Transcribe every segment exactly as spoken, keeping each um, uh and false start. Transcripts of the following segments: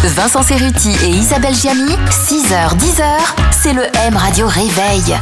Vincent Cerruti et Isabelle Giamy, six heures dix heures, c'est le M Radio Réveil.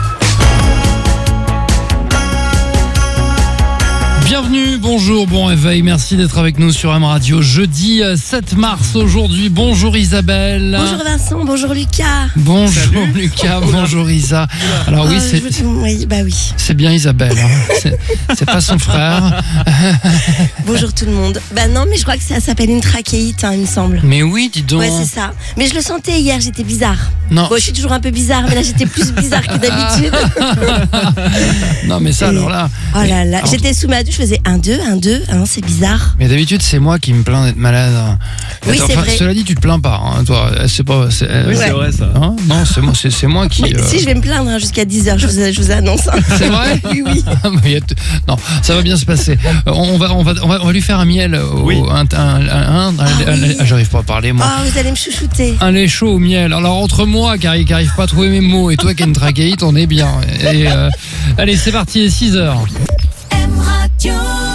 Bienvenue, bonjour, bon réveil, merci d'être avec nous sur M Radio. Jeudi sept mars aujourd'hui, bonjour Isabelle. Bonjour Vincent, bonjour Lucas. Bonjour Salut. Lucas, bonjour Isa. Alors oui, Oh, c'est, je veux- oui, bah oui. c'est bien Isabelle, hein. c'est, c'est pas son frère. Bonjour tout le monde. Bah non, mais je crois que ça s'appelle une trachéite, hein, il me semble. Mais oui, dis donc. Ouais, c'est ça. Mais je le sentais hier, j'étais bizarre. Non. Bon, je suis toujours un peu bizarre, mais là j'étais plus bizarre que d'habitude. Non mais ça Et- alors là. Oh là là, Alors, j'étais sous ma douche, je faisais un, deux, un, deux, un, c'est bizarre. Mais d'habitude c'est moi qui me plains d'être malade. Oui, c'est vrai. Cela dit, tu te plains pas, hein, toi. C'est pas. C'est, Oui, Ouais. c'est vrai ça. hein non, c'est moi, c'est, c'est moi qui. Mais euh, si, je vais me plaindre hein, jusqu'à dix heures, je vous, je vous annonce. hein. C'est vrai. Oui, oui. Ah, bah, y a t- non, ça va bien se passer. Euh, On va, on va, on va, on va lui faire un miel. Au, Oui. un, un, un, un- un- Ah un- oui. ah, j'arrive pas à parler moi. Oh, vous allez me chouchouter. Un lait chaud au miel. Alors entre moi qui n'arrive pas à trouver mes mots et toi qui as une trachéite, on est bien. Et, euh, allez, c'est parti, six heures. M Radio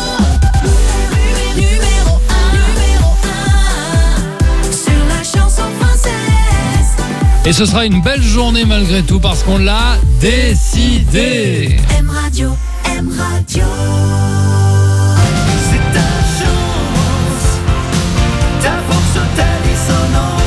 numéro un, numéro un sur la chanson française. Et ce sera une belle journée malgré tout parce qu'on l'a décidé. M Radio, M Radio. C'est ta chance, ta force, ta dissonance.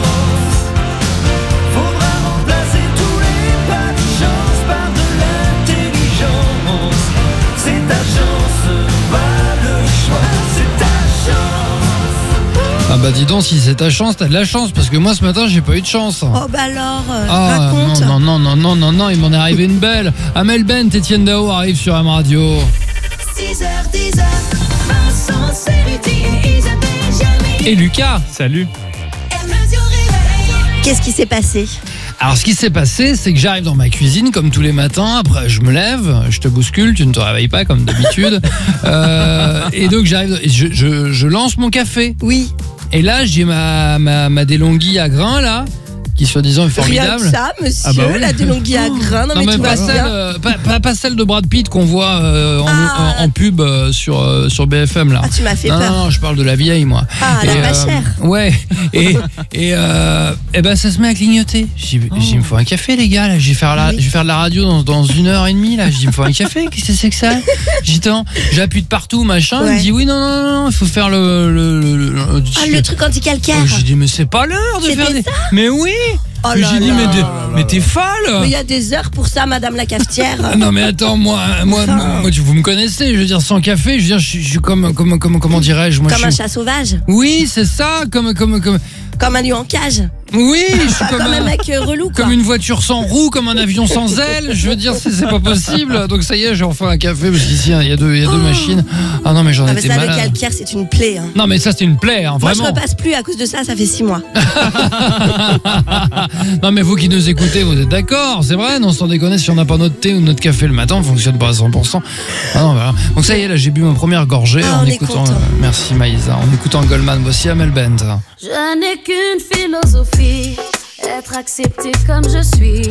Faudra remplacer tous les pas de chance par de l'intelligence. C'est ta chance, pas le choix. C'est ta chance. Ah bah dis donc, si c'est ta chance, t'as de la chance parce que moi ce matin j'ai pas eu de chance. Oh bah alors, euh, Ah raconte. non, non, non, non, non, non, il m'en est arrivé une belle. Amel Bent, Etienne Dao arrive sur M Radio. six heures dix heures, Vincent Cerruti et Isabelle Giamy. Et Lucas. Salut. M Radio Réveil. Qu'est-ce qui s'est passé? Alors ce qui s'est passé, c'est que j'arrive dans ma cuisine comme tous les matins, après je me lève, je te bouscule, tu ne te réveilles pas comme d'habitude. Euh, et donc j'arrive, je, je, je lance mon café. Oui. Et là j'ai ma, ma, ma DeLonghi à grains là, qui soi-disant est Rien formidable. que ça, monsieur, Ah bah oui. la DeLonghi à grains. Non, Non, mais mais tout pas va celle, bien. euh, pas, pas- pas celle de Brad Pitt qu'on voit euh, en, Ah. en, en pub euh, sur, euh, sur B F M là. Ah, tu m'as fait non, peur. non, non, je parle de la vieille moi. Ah, la pas chère. Ouais, et, et, euh, et ben ça se met à clignoter. J'ai dit, il me faut un café les gars, là. Je vais faire, la, Oui. je vais faire de la radio dans, dans une heure et demie là. Je dis, il me faut un café, qu'est-ce que c'est que ça? J'ai dit, attends, j'appuie de partout, machin. Il Ouais. me dit, oui, non, non, non, non, il faut faire le... le, le, le- le- Ah, le truc anti-calcaire. J'ai dit, mais c'est pas l'heure de C'était faire des... ça Mais oui. Oh Mais là j'ai dit, là. mais, de- Oh mais t'es folle. Mais il y a des heures pour ça, madame la cafetière. Ah non mais attends, moi, moi, Enfin. moi, tu- vous me connaissez, je veux dire sans café, je veux dire, je, suis- je suis comme, comme, comme, comment dirais-je, moi, Comme je un suis- chat sauvage. Oui, c'est ça, comme, comme, comme, Comme un lion en cage. oui, je suis Pas comme comme un un, mec euh, relou, quoi. comme une voiture sans roue, comme un avion sans ailes. Je veux dire, c'est, c'est pas possible. Donc ça y est, j'ai enfin un café parce qu'ici il y a deux, il y a deux Oh. machines. Ah non mais j'en Ah, mais étais ça, le malade. calcaire, c'est une plaie. hein. Non mais ça c'est une plaie, hein, Moi, je vraiment. repasse plus à cause de ça, ça fait six mois. Non mais vous qui nous écoutez, vous êtes d'accord, c'est vrai, non sans déconner, si on n'a pas notre thé ou notre café le matin, on fonctionne pas à cent pour cent. Ah non, voilà. Donc ça y est, là j'ai bu ma première gorgée Ah, en on est écoutant. content. euh, merci Maïsa, en écoutant Goldman. Voici Amel Bent. Je n'ai qu'une philosophie, être accepté comme je suis.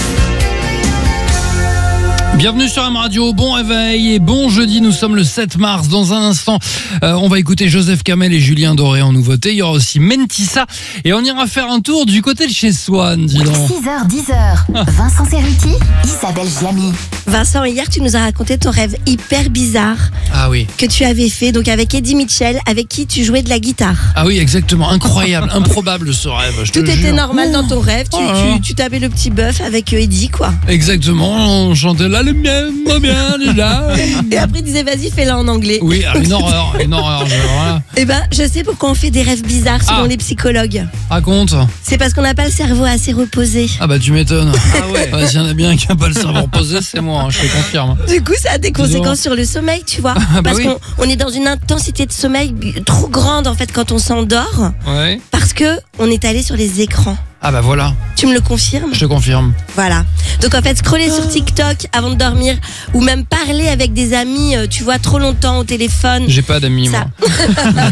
Bienvenue sur M Radio, bon réveil et bon jeudi, nous sommes le sept mars. Dans un instant, euh, on va écouter Joseph Kamel et Julien Doré en nouveauté. Il y aura aussi Mentissa et on ira faire un tour du côté de chez Swan, dis donc. six heures dix heures, Vincent Cerruti, Isabelle Giamy. Vincent, hier, tu nous as raconté ton rêve hyper bizarre Ah oui, que tu avais fait, donc avec Eddie Mitchell, avec qui tu jouais de la guitare. ah oui, exactement, incroyable, improbable ce rêve, je te Tout était jure. normal dans ton rêve, tu, Oh là là. tu, tu tapais le petit bœuf avec euh, Eddie, quoi. Exactement, on chantait là le mien, moi bien, déjà. Et après, il disait, vas-y, fais-la en anglais. Oui, ah, une horreur, une horreur, je, voilà. Eh ben, je sais pourquoi on fait des rêves bizarres selon Ah. les psychologues. Raconte. C'est parce qu'on n'a pas le cerveau assez reposé. Ah bah tu m'étonnes. Ah ouais. Ouais, s'il y en a bien qui n'a pas le cerveau reposé, c'est moi, hein, je te confirme. Du coup, ça a des conséquences sur le sommeil, tu vois. bah Parce oui. qu'on on est dans une intensité de sommeil bi- trop grande, en fait, quand on s'endort. Ouais. Parce que on est allé sur les écrans. Ah bah voilà. Tu Tu me le confirmes? Je te confirme. Voilà. Donc en fait, scroller sur TikTok avant de dormir ou même parler avec des amis, euh, tu vois, trop longtemps au téléphone. J'ai pas d'amis, Ça. moi.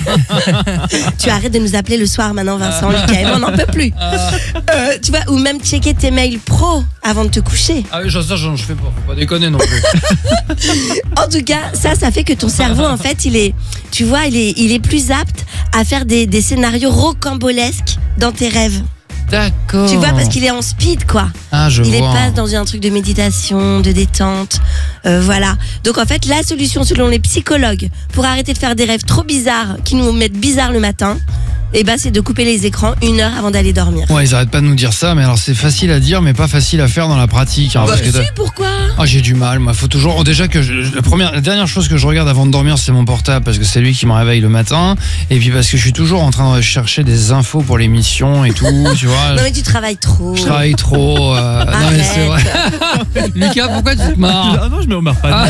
Tu arrêtes de nous appeler le soir maintenant, Vincent, Lucas, et moi, on n'en peut plus. Euh, tu vois, ou même checker tes mails pro avant de te coucher. Ah oui, ça, j'en je fais pas. Faut pas déconner non plus. En tout cas, ça, ça fait que ton cerveau, en fait, il est, tu vois, il est, il est plus apte à faire des, des scénarios rocambolesques dans tes rêves. D'accord. Tu vois, parce qu'il est en speed, quoi. Ah, je Il est vois. pas dans un truc de méditation, de détente, euh, voilà. Donc en fait, la solution selon les psychologues pour arrêter de faire des rêves trop bizarres qui nous mettent bizarres le matin, eh ben, c'est de couper les écrans une heure avant d'aller dormir. Ouais, ils arrêtent pas de nous dire ça, mais alors c'est facile à dire, mais pas facile à faire dans la pratique. Hein, Bah, parce que si, t'as- pourquoi? Ah, j'ai du mal, moi. Faut toujours. oh, déjà que je- la première, la dernière chose que je regarde avant de dormir, c'est mon portable parce que c'est lui qui me réveille le matin. Et puis parce que je suis toujours en train de chercher des infos pour l'émission et tout, tu vois. Non mais tu travailles trop. Je travaille trop. euh, non mais c'est vrai. Arrête. Lucas, pourquoi tu te marres? Ah non, je me remarque pas.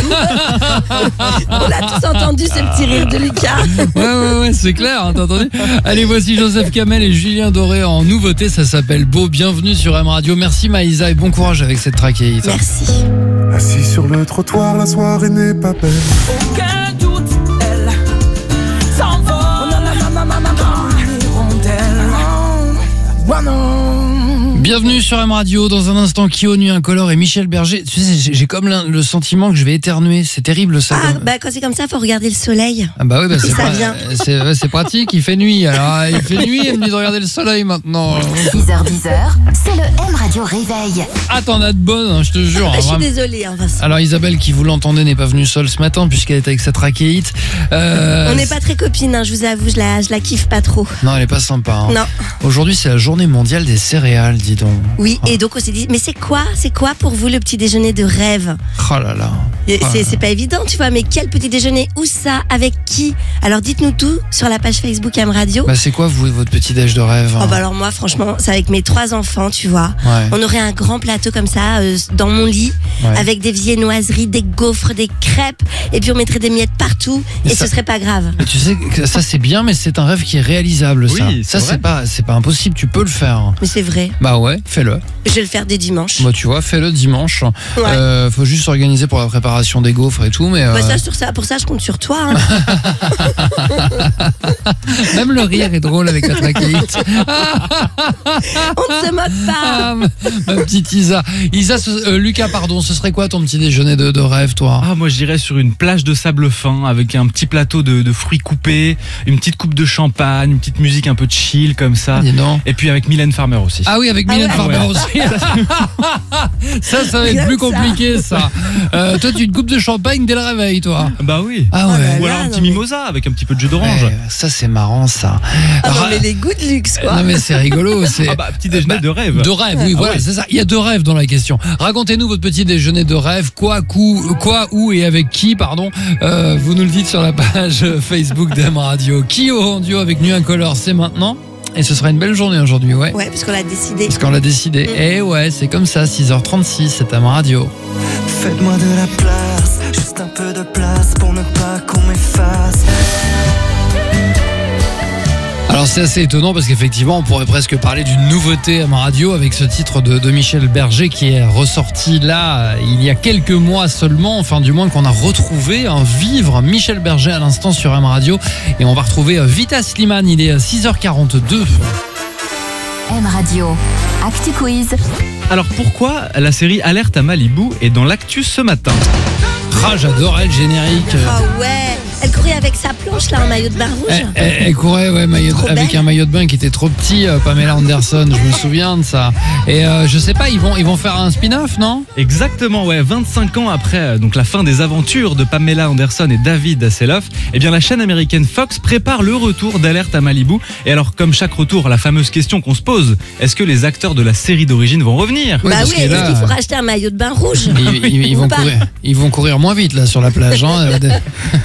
On l'a tous entendu ce petit rire de Lucas. Ouais, ouais, ouais, c'est clair, hein, t'as entendu? Allez, voici Joseph Kamel et Julien Doré en nouveauté. Ça s'appelle Beau. Bienvenue sur M Radio. Merci Maïsa et bon courage avec cette trachéite. Merci. Assis sur le trottoir, la soirée n'est pas belle. Aucun doute, elle s'envole dans l'hirondelle. Oh non. Bienvenue sur M Radio. Dans un instant, Kyo, Nu Incolore et Michel Berger. Tu sais, j'ai- j'ai comme l'un- le sentiment que je vais éternuer. C'est terrible ça. Ah comme- bah quand c'est comme ça, faut regarder le soleil. Ah bah oui, bah c'est Ça pra- vient. c'est ouais, c'est pratique, il fait nuit. Alors il fait nuit, elle me dit de regarder le soleil maintenant. six heures dix, c'est le M Radio Réveil. Ah, t'en as de bonnes, hein, je te jure. Ah, hein, je suis vraiment. désolée, hein, Vincent. Alors Isabelle, qui vous l'entendez, n'est pas venue seule ce matin puisqu'elle est avec sa trachéite. Euh, On n'est pas très copines, hein, je vous avoue, je la, je la kiffe pas trop. Non, elle est pas sympa. hein. Non. Aujourd'hui, c'est la journée mondiale des céréales, dis donc. Oui, et donc on s'est dit, mais c'est quoi, c'est quoi pour vous le petit déjeuner de rêve? Oh là là. Et Ah. C'est c'est pas évident, tu vois, mais quel petit déjeuner? Où ça? Avec qui? Alors dites-nous tout sur la page Facebook M Radio. Bah c'est quoi vous, votre petit déj de rêve? Oh hein bah alors moi, franchement, c'est avec mes trois enfants, tu vois. Ouais. On aurait un grand plateau comme ça euh, dans mon lit, Ouais. avec des viennoiseries, des gaufres, des crêpes, et puis on mettrait des miettes partout, Mais et ça- ce serait pas grave. Mais tu sais que ça c'est bien, mais c'est un rêve qui est réalisable. Ça, Oui, c'est ça vrai. c'est pas, c'est pas impossible. Tu peux le faire. Mais c'est vrai, Bah ouais, fais-le. je vais le faire dès dimanche. Bah tu vois, fais-le dimanche. Ouais. Euh, faut juste s'organiser pour la préparation des gaufres et tout, mais euh, Bah ça, sur ça, pour ça, je compte sur toi. hein. même le rire est drôle avec la trachéite. On ne se moque pas. Ah, ma, ma petite Isa. Isa, ce- euh, Lucas, pardon, ce serait quoi ton petit déjeuner de, de rêve, toi? Ah, moi j'irais sur une plage de sable fin avec un petit plateau de, de fruits coupés, une petite coupe de champagne, une petite musique un peu chill comme ça. Dis donc. Et puis avec Mylène Farmer aussi. Ah oui, avec Ah Mylène ouais. Farmer Ouais. aussi. ça, ça va être Bien plus ça. compliqué, ça. Euh, toi, tu te coupes de champagne dès le réveil, toi. Bah oui. Ah Oh ouais. là Ou là, alors un non, petit mais- mimosa avec un petit peu de jus d'orange. Ouais, ça, c'est marrant, ça. Ah non, Ra- mais les goûts de luxe, quoi. Non, mais c'est rigolo. C'est... Ah bah petit déjeuner Bah, de rêve. De rêve, oui, Ah voilà, ouais. c'est ça. Il y a deux rêves dans la question. Racontez-nous votre petit déjeuner de rêve. Quoi, cou- quoi, où et avec qui, pardon. Euh, vous nous le dites sur la page Facebook d'M Radio. Qui au en duo avec Nu Incolore, c'est maintenant. Et ce sera une belle journée aujourd'hui, ouais. Ouais, parce qu'on l'a décidé. Parce qu'on l'a décidé. Mm. Et ouais, c'est comme ça, six heures trente-six, c'est M Radio. Faites-moi de la place, juste un peu de place pour ne pas qu'on m'efface. Alors c'est assez étonnant parce qu'effectivement on pourrait presque parler d'une nouveauté M Radio avec ce titre de, de Michel Berger qui est ressorti là il y a quelques mois seulement, enfin du moins qu'on a retrouvé un vivre Michel Berger à l'instant sur M Radio et on va retrouver Vita Slimane, il est à six heures quarante-deux. M Radio, Actu Quiz. Alors pourquoi la série Alerte à Malibu est dans l'actu ce matin? Ah, j'adorais le générique. Ah ouais, elle courait avec sa planche là en maillot de bain rouge. Elle, elle- elle courait ouais, maillot- Trop avec belle. un maillot de bain qui était trop petit, euh, Pamela Anderson, je me souviens de ça. Et euh, je sais pas, ils vont, ils vont faire un spin-off, non? Exactement, ouais. vingt-cinq ans après euh, donc la fin des aventures de Pamela Anderson et David Hasselhoff, eh bien la chaîne américaine Fox prépare le retour d'Alerte à Malibu. Et alors, comme chaque retour, la fameuse question qu'on se pose, est-ce que les acteurs de la série d'origine vont revenir? Ouais, bah parce oui, que est-ce là, qu'il faut racheter un maillot de bain rouge? Ils, ils- ils Ou vont pas courir, ils vont courir moins vite là sur la plage. Hein.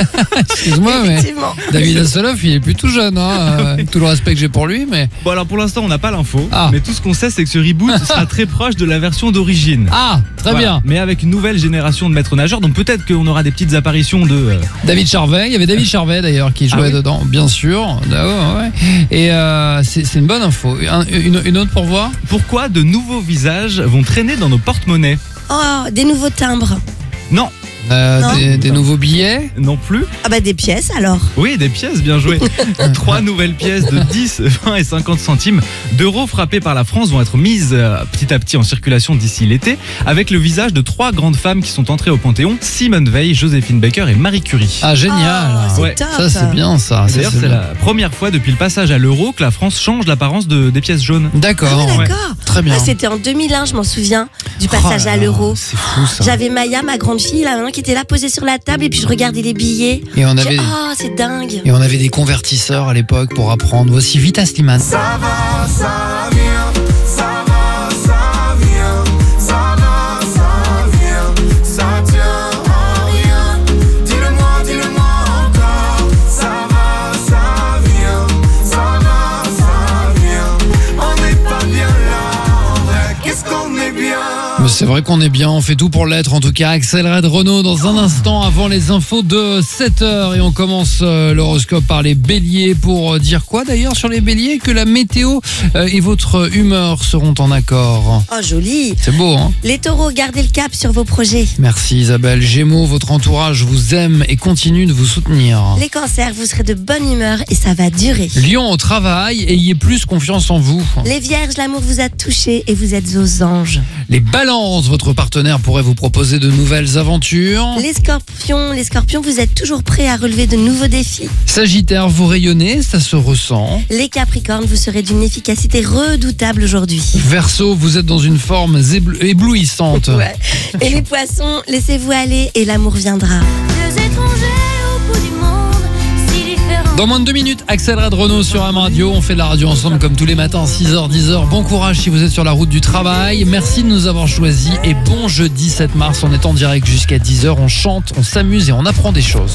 Excuse-moi, mais Effectivement. David Hasselhoff, il est plus tout jeune. Hein, euh, tout le respect que j'ai pour lui, mais. Bon, alors pour l'instant, on n'a pas l'info, Ah. mais tout ce qu'on sait, c'est que ce reboot sera très proche de la version d'origine. Ah, très Voilà. bien. Mais avec une nouvelle génération de maîtres nageurs, donc peut-être qu'on aura des petites apparitions de. euh, David Charvet, il y avait David Charvet d'ailleurs qui jouait Ah oui dedans, bien sûr. Ah ouais, ouais. Et euh, c'est c'est une bonne info. Un- une, une autre pour voir. Pourquoi de nouveaux visages vont traîner dans nos porte-monnaies? Oh, des nouveaux timbres. Non, Euh, Non. des, des nouveaux billets. non plus. Ah bah des pièces alors. Oui, des pièces, bien joué. Trois nouvelles pièces de dix, vingt et cinquante centimes d'euros frappées par la France vont être mises euh, petit à petit en circulation d'ici l'été, avec le visage de trois grandes femmes qui sont entrées au Panthéon, Simone Veil, Joséphine Baker et Marie Curie. Ah, génial. Oh, c'est Ouais. top. Ça, c'est bien ça. Ça, D'ailleurs, c'est c'est bien. la première fois depuis le passage à l'euro que la France change l'apparence de, des pièces jaunes. D'accord. Ah, ouais. d'accord. Très bien. Ah, c'était en deux mille un, je m'en souviens, du Oh passage là à là, l'euro. C'est fou ça. J'avais Maya, ma grande fille, là, qui était là posée sur la table et puis je regardais les billets. Et on J'ai- avait. Oh, c'est dingue. Et on avait des convertisseurs à l'époque pour apprendre. Voici Vita Slimane. Ça va, ça vient, ça va, ça vient, ça va, ça vient, ça tient à rien. Dis-le-moi, dis-le-moi encore. Ça va, ça vient, ça va, ça vient. On n'est pas bien là, en vrai. Qu'est-ce qu'on est bien? Mais c'est vrai qu'on est bien, on fait tout pour l'être en tout cas. Axel Red Renault dans un instant avant les infos de sept heures. Et on commence euh, l'horoscope par les béliers pour euh, dire quoi d'ailleurs sur les béliers? Que la météo euh, et votre humeur seront en accord. Oh, joli. C'est beau, hein? Les taureaux, gardez le cap sur vos projets. Merci Isabelle. Gémeaux, votre entourage vous aime et continue de vous soutenir. Les cancers, vous serez de bonne humeur et ça va durer. Lion, au travail, ayez plus confiance en vous. Les vierges, l'amour vous a touché et vous êtes aux anges. Les balances, votre partenaire pourrait vous proposer de nouvelles aventures. Les scorpions, les scorpions, vous êtes toujours prêts à relever de nouveaux défis. Sagittaire, vous rayonnez, ça se ressent. Les capricornes, vous serez d'une efficacité redoutable aujourd'hui. Verseau, vous êtes dans une forme ébl- éblouissante. Ouais. Et les poissons, laissez-vous aller et l'amour viendra. Deux étrangers au bout du monde, si différents. Dans moins de deux minutes, Axel Red Renault sur M Radio. On fait de la radio ensemble comme tous les matins, six heures, dix heures. Bon courage si vous êtes sur la route du travail. Merci de nous avoir choisis. Et bon jeudi sept mars, on est en direct jusqu'à dix heures. On chante, on s'amuse et on apprend des choses.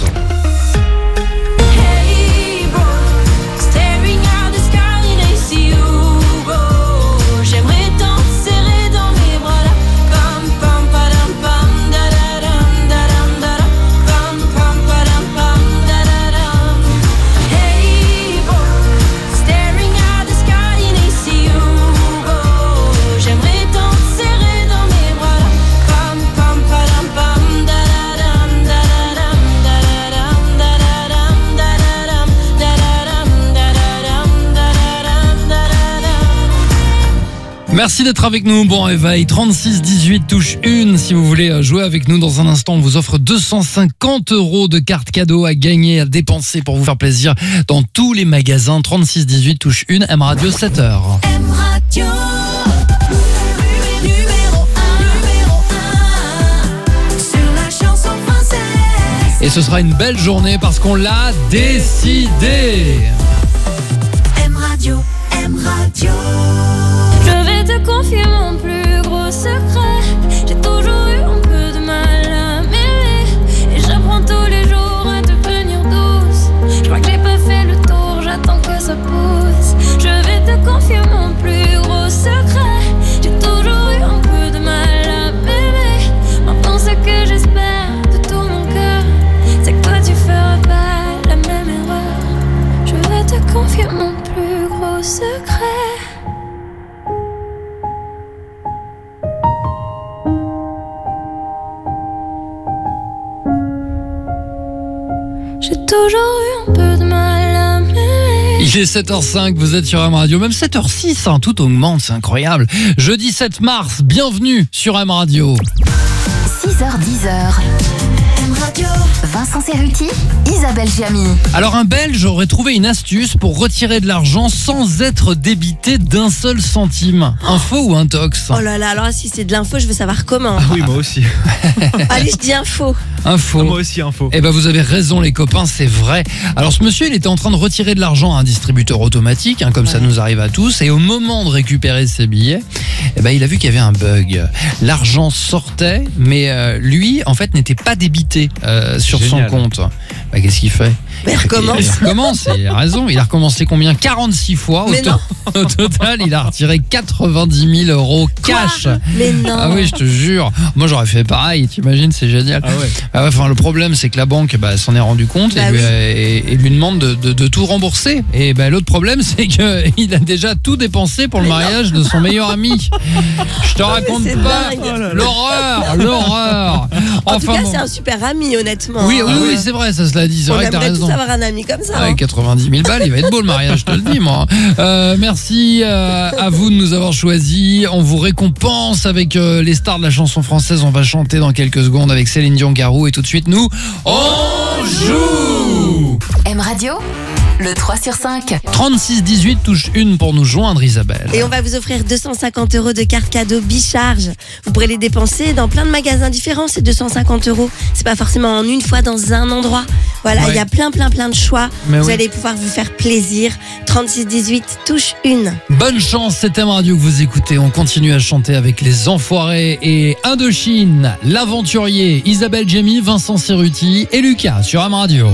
Hey bro, staring at the sky and I see you go. J'aimerais tant te serrer dans mes bras là. Pam pam padam pam da da dam da dam da dam. Pam pam padam pam da da dam. Hey bro, staring at the sky and I see you go. J'aimerais tant te serrer dans mes bras là. Pam pam padam pam da da dam da da dam da da dam da da dam da da dam da da dam da da dam da da dam da da dam. Merci d'être avec nous. Bon réveil. trente-six dix-huit touche une. Si vous voulez jouer avec nous dans un instant, on vous offre deux cent cinquante euros de cartes cadeaux à gagner, à dépenser pour vous faire plaisir dans tous les magasins. trente-six dix-huit touche une. M Radio sept heures. M Radio numéro un, numéro un sur la chanson française. Et ce sera une belle journée parce qu'on l'a décidé. M Radio, M Radio. Je vais te confier mon plus gros secret. J'ai toujours eu un peu de mal à m'aimer. Et j'apprends tous les jours à devenir douce. Je crois que j'ai pas fait le tour, j'attends que ça pousse. Je vais te confier mon plus gros secret. J'ai toujours eu un peu de mal à m'aimer. Maintenant ce que j'espère de tout mon cœur, c'est que toi tu feras pas la même erreur. Je vais te confier mon plus gros secret. J'ai toujours eu un peu de mal à m'aimer. Il est sept heures cinq, vous êtes sur M Radio, même sept heures six, hein, tout augmente, c'est incroyable. Jeudi sept mars, bienvenue sur M Radio. six heures dix heures. M Radio. Vincent Cerruti, Isabelle Giamy. Alors un Belge aurait trouvé une astuce pour retirer de l'argent sans être débité d'un seul centime. Info ou intox? Oh là là, alors si c'est de l'info, je veux savoir comment. Ah oui, moi aussi. Allez, je dis info. Info. Ah, moi aussi, info. Eh ben vous avez raison les copains, c'est vrai. Alors ce monsieur, il était en train de retirer de l'argent à un distributeur automatique, hein, comme ça nous arrive à tous, et au moment de récupérer ses billets, eh ben il a vu qu'il y avait un bug. L'argent sortait, mais euh, lui, en fait, n'était pas débité. dépenser euh, sur Génial. son compte. Bah, qu'est-ce qu'il fait? Mais il recommence. Il recommence, il a raison. Il a recommencé combien? quarante-six fois. Au, Mais to- au total, il a retiré quatre-vingt-dix mille euros cash. Quoi? Mais non. Ah oui, je te jure. Moi, j'aurais fait pareil. T'imagines, c'est génial. Ah ouais. Ah ouais, enfin, le problème, c'est que la banque bah, s'en est rendu compte Bah et, lui, oui. et- et lui demande de, de- de tout rembourser. Et bah, l'autre problème, c'est qu'il a déjà tout dépensé pour le mariage de son meilleur ami. Je te raconte c'est pas. dingue. L'horreur, l'horreur. En tout Enfin, cas, bon. c'est un super ami, honnêtement. Oui, oui, hein. oui, c'est vrai, ça se l'a dit. C'est On vrai que t'as aimerait tous raison. avoir un ami comme ça. Ouais, hein. quatre-vingt-dix mille balles, il va être beau le mariage, je te le dis moi. Euh, merci euh, à vous de nous avoir choisis. On vous récompense avec euh, les stars de la chanson française. On va chanter dans quelques secondes avec Céline Dion, Garou et tout de suite nous on joue. M Radio, le trois sur cinq. trente-six dix-huit touche une pour nous joindre, Isabelle. Et on va vous offrir deux cent cinquante euros de cartes cadeaux Bicharge. Vous pourrez les dépenser dans plein de magasins différents, ces deux cent cinquante euros. C'est pas forcément en une fois dans un endroit. Voilà, il Ouais. y a plein, plein, plein de choix. Mais vous oui. allez pouvoir vous faire plaisir. trente-six dix-huit touche une. Bonne chance, c'est M Radio que vous écoutez. On continue à chanter avec les Enfoirés et Indochine, l'Aventurier, Isabelle Djemi, Vincent Cerruti et Lucas sur M Radio.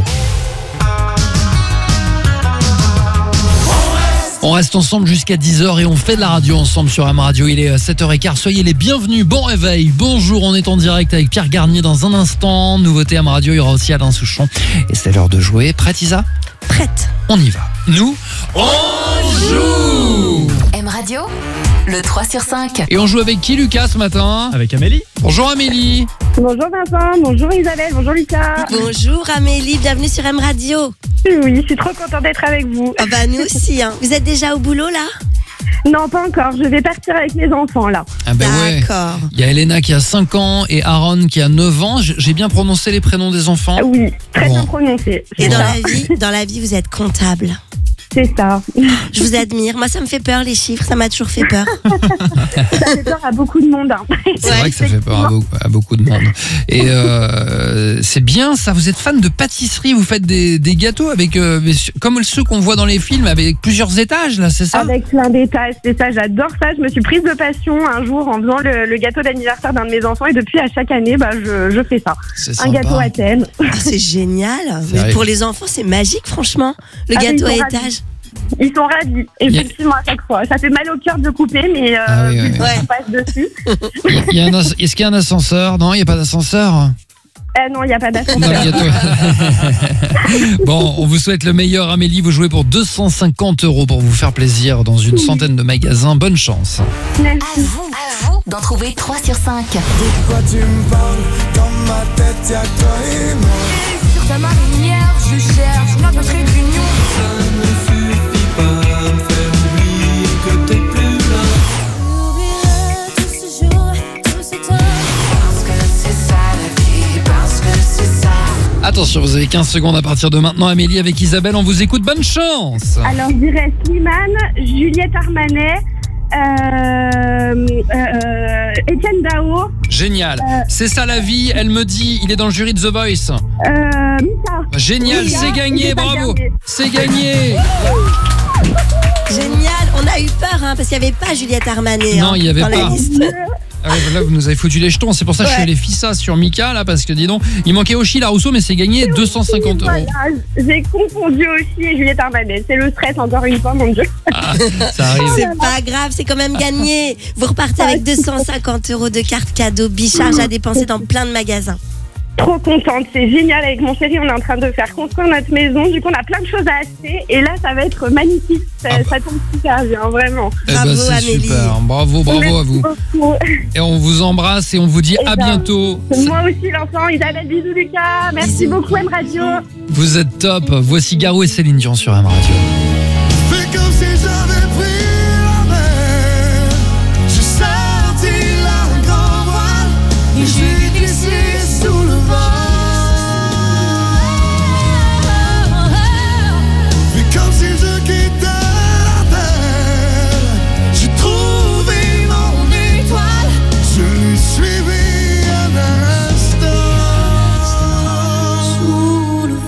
On reste ensemble jusqu'à dix heures et on fait de la radio ensemble sur M Radio. Il est sept heures quinze, soyez les bienvenus. Bon réveil, bonjour, on est en direct avec Pierre Garnier dans un instant. Nouveauté M Radio, il y aura aussi Alain Souchon. Et c'est l'heure de jouer. Prête Isa? Prête. On y va. Nous, on joue. M Radio, le trois sur cinq. Et on joue avec qui, Lucas, ce matin? Avec Amélie. Bonjour Amélie. Bonjour Vincent, bonjour Isabelle, bonjour Lucas. Bonjour Amélie, bienvenue sur M Radio. Oui, je suis trop contente d'être avec vous. Ah bah nous aussi, hein. Vous êtes déjà au boulot là? Non, pas encore, je vais partir avec les enfants là. Ah ben ouais. D'accord. Il y a Elena qui a cinq ans et Aaron qui a neuf ans. J- J'ai bien prononcé les prénoms des enfants? Ah oui, très Bon. bien prononcé. Et C'est dans ça. la vie, dans la vie, vous êtes comptable. C'est ça. Je vous admire. Moi, ça me fait peur, les chiffres. Ça m'a toujours fait peur. Ça fait peur à beaucoup de monde. hein. C'est Ouais, vrai que ça fait peur à beaucoup, à beaucoup de monde. Et euh, c'est bien ça, vous êtes fan de pâtisserie, vous faites des, des gâteaux avec euh, mais su- comme ceux qu'on voit dans les films avec plusieurs étages là, c'est ça? Avec plein d'étages, c'est ça, j'adore ça. Je me suis prise de passion un jour en faisant le, le gâteau d'anniversaire d'un de mes enfants et depuis à chaque année, bah, je, je fais ça. C'est Un sympa. gâteau à thème. Ah, c'est génial. C'est Mais vrai. pour les enfants, c'est magique, franchement. Le Ah, mais gâteau ils à sont étage. Ils sont ravis, effectivement, à chaque fois. Ça fait mal au cœur de couper, mais euh, Ah oui, oui, vu oui. qu'on passe dessus. Il y a- il y a un as- Est-ce qu'il y a un ascenseur? Non, il n'y a pas d'ascenseur. Ah non, il n'y a pas Dans d'ascenseur. le gâteau. Bon, on vous souhaite le meilleur Amélie, vous jouez pour deux cent cinquante euros pour vous faire plaisir dans une centaine de magasins. Bonne chance. Merci. À vous, à vous d'en trouver trois sur cinq. Pourquoi tu me parles? Dans ma tête, y'a toi et moi. Sur ta marinière, je cherche notre trait d'union. J'oublierai tout ce jour, tout ce temps. Parce que c'est ça la vie, parce que c'est ça. Attention, vous avez quinze secondes à partir de maintenant. Amélie avec Isabelle, on vous écoute. Bonne chance. Alors, je dirais Slimane, Juliette Armanet, euh, euh, Étienne Dao, Génial. C'est ça la vie. Elle me dit, il est dans le jury de The Voice. euh, Mika. Génial, Mika, c'est gagné, c'est pas bravo. dernier. C'est gagné. Génial. On a eu peur, hein, parce qu'il n'y avait pas Juliette Armanet. Non, hein, il y avait dans la pas. liste. Ah ouais, là, vous nous avez foutu les jetons. C'est pour ça que je Ouais. suis allé fissa sur Mika, là, parce que dis donc, il manquait Oshi Larousseau, mais c'est gagné deux cent cinquante euros. Voilà, j'ai confondu aussi et Juliette Armanet. C'est le stress, encore une fois, mon Dieu. Ah, ça arrive. C'est pas grave, c'est quand même gagné. Vous repartez avec deux cent cinquante euros de cartes cadeaux Bicharge à dépenser dans plein de magasins. Trop contente, c'est génial. Avec mon chéri, on est en train de faire construire notre maison. Du coup, on a plein de choses à acheter. Et là, ça va être magnifique. Ça, Ah bah. ça tombe super bien, vraiment. Eh ben, Bravo, c'est Amélie. super. Bravo, bravo Merci à vous. beaucoup. Et on vous embrasse et on vous dit Eh à ben, bientôt. Moi aussi, l'enfant. Isabelle, bisous, Lucas. Merci Bisous. beaucoup, M Radio. Vous êtes top. Voici Garou et Céline Dion sur M Radio. Fais comme si j'avais pris la mer. J'ai sorti la grande voile et j'ai glissé sous le vent. Fais comme si je quittais la terre. J'ai trouvé mon étoile. Je l'ai suivi un instant. Sous le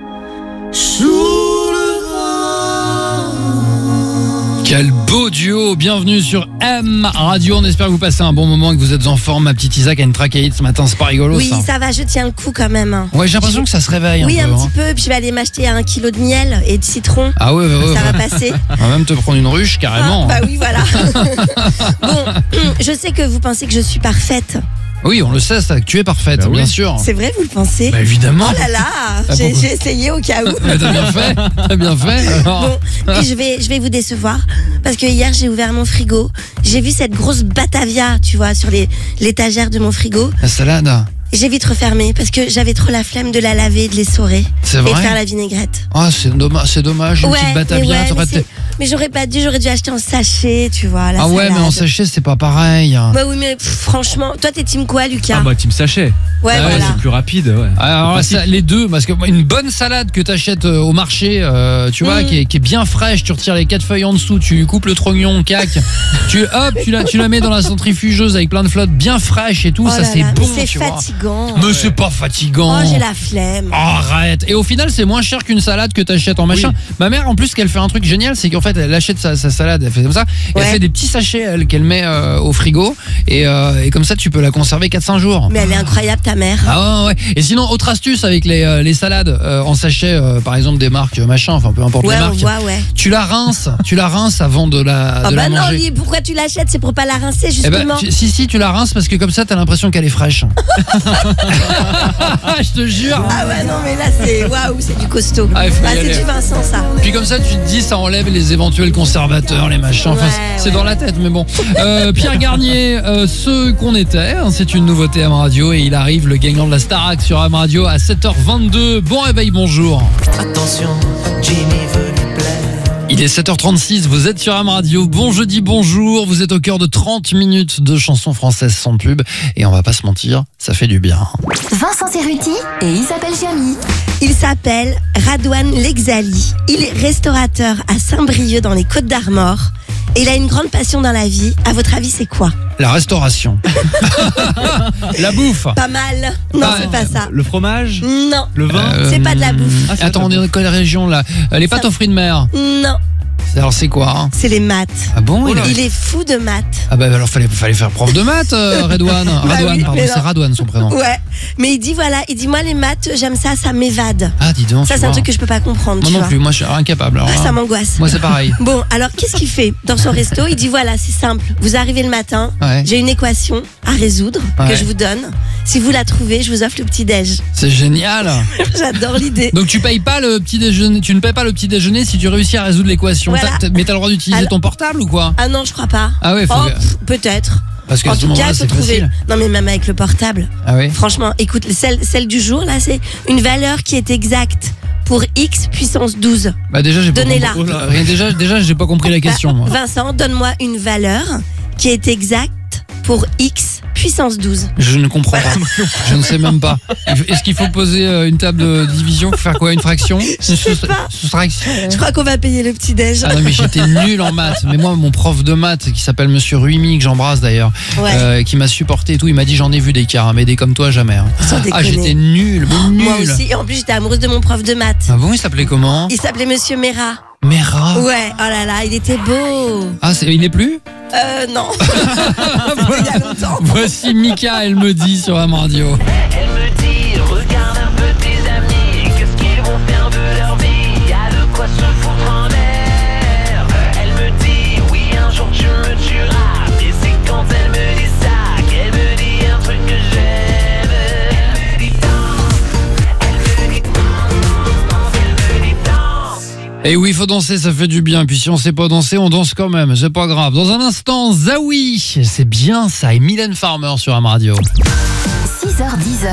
vent. Sous le vent. Quel beau duo, Radio, bienvenue sur M Radio. On espère que vous passez un bon moment et que vous êtes en forme. Ma petite Isa qui a une trachéite ce matin, c'est pas rigolo Oui, ça. ça va, je tiens le coup quand même. hein. Ouais, j'ai l'impression que ça se réveille Oui, un un peu. petit hein. peu. Puis je vais aller m'acheter un kilo de miel et de citron. Ah ouais, ouais, ouais. Ça ouais. va passer. On va même te prendre une ruche carrément. Ah, bah oui, voilà. Bon, je sais que vous pensez que je suis parfaite. Oui, on le sait, ça, que tu es parfaite, Bah oui. bien sûr. C'est vrai, vous le pensez? Bah évidemment. Oh là là, Ah, j'ai pourquoi j'ai essayé au cas où. Mais t'as bien fait, t'as bien fait. Alors, Bon, et je vais, je vais vous décevoir parce que hier j'ai ouvert mon frigo, j'ai vu cette grosse Batavia, tu vois, sur les l'étagère de mon frigo. la salade, J'ai vite refermé parce que j'avais trop la flemme de la laver, de l'essorer c'est et de vrai. faire la vinaigrette. Ah, c'est dommage, c'est dommage, une petite mais, Batavia. ouais, t'aurais mais, c'est- peut-être- mais j'aurais pas dû, j'aurais dû acheter en sachet, tu vois. La ah ouais, mais en salade. sachet, c'est pas pareil. Bah oui, mais pff, franchement, toi t'es team quoi, Lucas? Ah bah team sachet. Ouais, ah ouais, voilà. C'est plus rapide, ouais. Alors C'est ça, les deux, parce que une bonne salade que t'achètes euh, au marché, euh, tu vois, Mm. qui, est, qui est bien fraîche, tu retires les quatre feuilles en dessous, tu coupes le trognon, cac, tu hop, tu la, tu la mets dans la centrifugeuse avec plein de flotte bien fraîche et tout, Oh ça là c'est là, bon, mais c'est tu vois. fatigant. Mais c'est pas fatigant. Oh, j'ai la flemme. Arrête. Et au final, c'est moins cher qu'une salade que t'achètes en machin. Ma mère, en plus, qu'elle fait un truc génial, c'est qu'en fait, elle achète sa, sa salade, elle fait comme ça, et elle Ouais. fait des petits sachets elle, qu'elle met euh, au frigo, et, euh, et comme ça, tu peux la conserver quatre cinq jours. Mais elle est incroyable, ta mère. Ah ouais, ouais. Et sinon, autre astuce avec les, euh, les salades euh, en sachet, euh, par exemple des marques euh, machin, enfin peu importe Ouais, les on marques. voit, ouais. Tu la rinces, tu la rinces avant de la, Ah de bah la non, manger. Lee, pourquoi tu l'achètes? C'est pour pas la rincer, Eh ben, justement. tu- si si tu la rinces parce que comme ça t'as l'impression qu'elle est fraîche. Je te jure. Ah ouais, non, mais là, c'est waouh, c'est du costaud. Ah, il faut y Ah, aller. c'est du Vincent, ça. Puis comme ça tu te dis ça enlève les éventuels conservateurs, les machins. Enfin, Ouais, c'est ouais. dans la tête mais bon. Euh, Pierre Garnier, euh, ce qu'on était, hein, c'est une nouveauté à M Radio et il arrive le gagnant de la Starac sur M Radio à sept heures vingt-deux. Bon réveil, bonjour. Attention, Jimmy veut lui plaire. Il est sept heures trente-six, vous êtes sur M Radio, bon jeudi, bonjour, vous êtes au cœur de trente minutes de chansons françaises sans pub et on va pas se mentir, ça fait du bien. Vincent Cerruti et Isabelle Giamy. Il s'appelle Radouane Lexali. Il est restaurateur à Saint-Brieuc dans les Côtes-d'Armor. Et il a une grande passion dans la vie. À votre avis, c'est quoi? La restauration. La bouffe. Pas mal. Non, Ah, c'est pas ça. Le fromage, Non, le vin. Euh, c'est pas de la bouffe. Ah, c'est Attends, pas on de est dans quelle région là Euh, Les pâtes Ça- aux fruits de mer. Non, Alors c'est quoi hein c'est les maths. Ah bon il a- Il est fou de maths. Ah bah alors fallait, fallait faire prof de maths, euh, Redouane. Radouane, oui, pardon, mais c'est non. Radouane son prénom. Ouais. Mais il dit voilà, il dit moi les maths, j'aime ça, ça m'évade. Ah dis donc. Ça, tu c'est un vois. truc que je peux pas comprendre. Moi tu non vois. plus, moi je suis incapable. alors Ah, là. ça m'angoisse. Moi c'est pareil. Bon, alors qu'est-ce qu'il fait dans son resto? Il dit voilà, c'est simple. Vous arrivez le matin, Ouais. j'ai une équation à résoudre Ouais. que je vous donne. Si vous la trouvez, je vous offre le petit déj. C'est génial. J'adore l'idée. Donc tu payes pas le petit déjeuner, tu ne payes pas le petit déjeuner si tu réussis à résoudre l'équation. Voilà. T'as- t'as- Mais t'as le droit d'utiliser Alors- ton portable ou quoi? Ah non, je crois pas. Ah ouais, faut Oh, que- pff, peut-être. Parce qu'à En ce tout moment-là cas, il faut c'est trouver. facile. Non, mais même avec le portable. Ah oui. Franchement, écoute, celle, celle du jour, là, c'est une valeur qui est exacte pour x puissance douze. Bah déjà j'ai pas Donnez-la. compris. Oh là, rien, déjà déjà j'ai pas compris la question. Bah, moi. Vincent, donne-moi une valeur qui est exacte pour x puissance douze. Je ne comprends pas. Je ne sais même pas. Est-ce qu'il faut poser euh, une table de division pour faire quoi? Une fraction? Une sais sous- pas. soustraction? Je crois qu'on va payer le petit déj. Ah non mais j'étais nul en maths. Mais moi mon prof de maths qui s'appelle Monsieur Ruimi, que j'embrasse d'ailleurs, Ouais. euh, qui m'a supporté et tout, il m'a dit j'en ai vu des cas, hein, mais des comme toi jamais. hein. Sans Ah déconner. j'étais nul, mais nul. Moi aussi. Et en plus, j'étais amoureuse de mon prof de maths. Ah bon, il s'appelait comment? Il s'appelait Monsieur Mera. Mera. Ouais, oh là là, il était beau. Ah c'est- il est plus? Euh, non. Il y a longtemps. Voici Mika, elle me dit sur M Radio. Elle me dit, regarde un peu tes amis, qu'est-ce qu'ils vont faire de leur vie, y a de quoi se foutre en l'air. Elle me dit, oui un jour tu me tueras, et c'est quand elle me dit ça qu'elle me dit un truc que j'aime. Elle me dit danse, elle me dit danse, elle me dit danse. Et oui, il faut danser, ça fait du bien. Puis si on sait pas danser, on danse quand même, c'est pas grave. Dans un instant, Zawi, c'est bien ça. Et Mylène Farmer sur M Radio. six heures dix.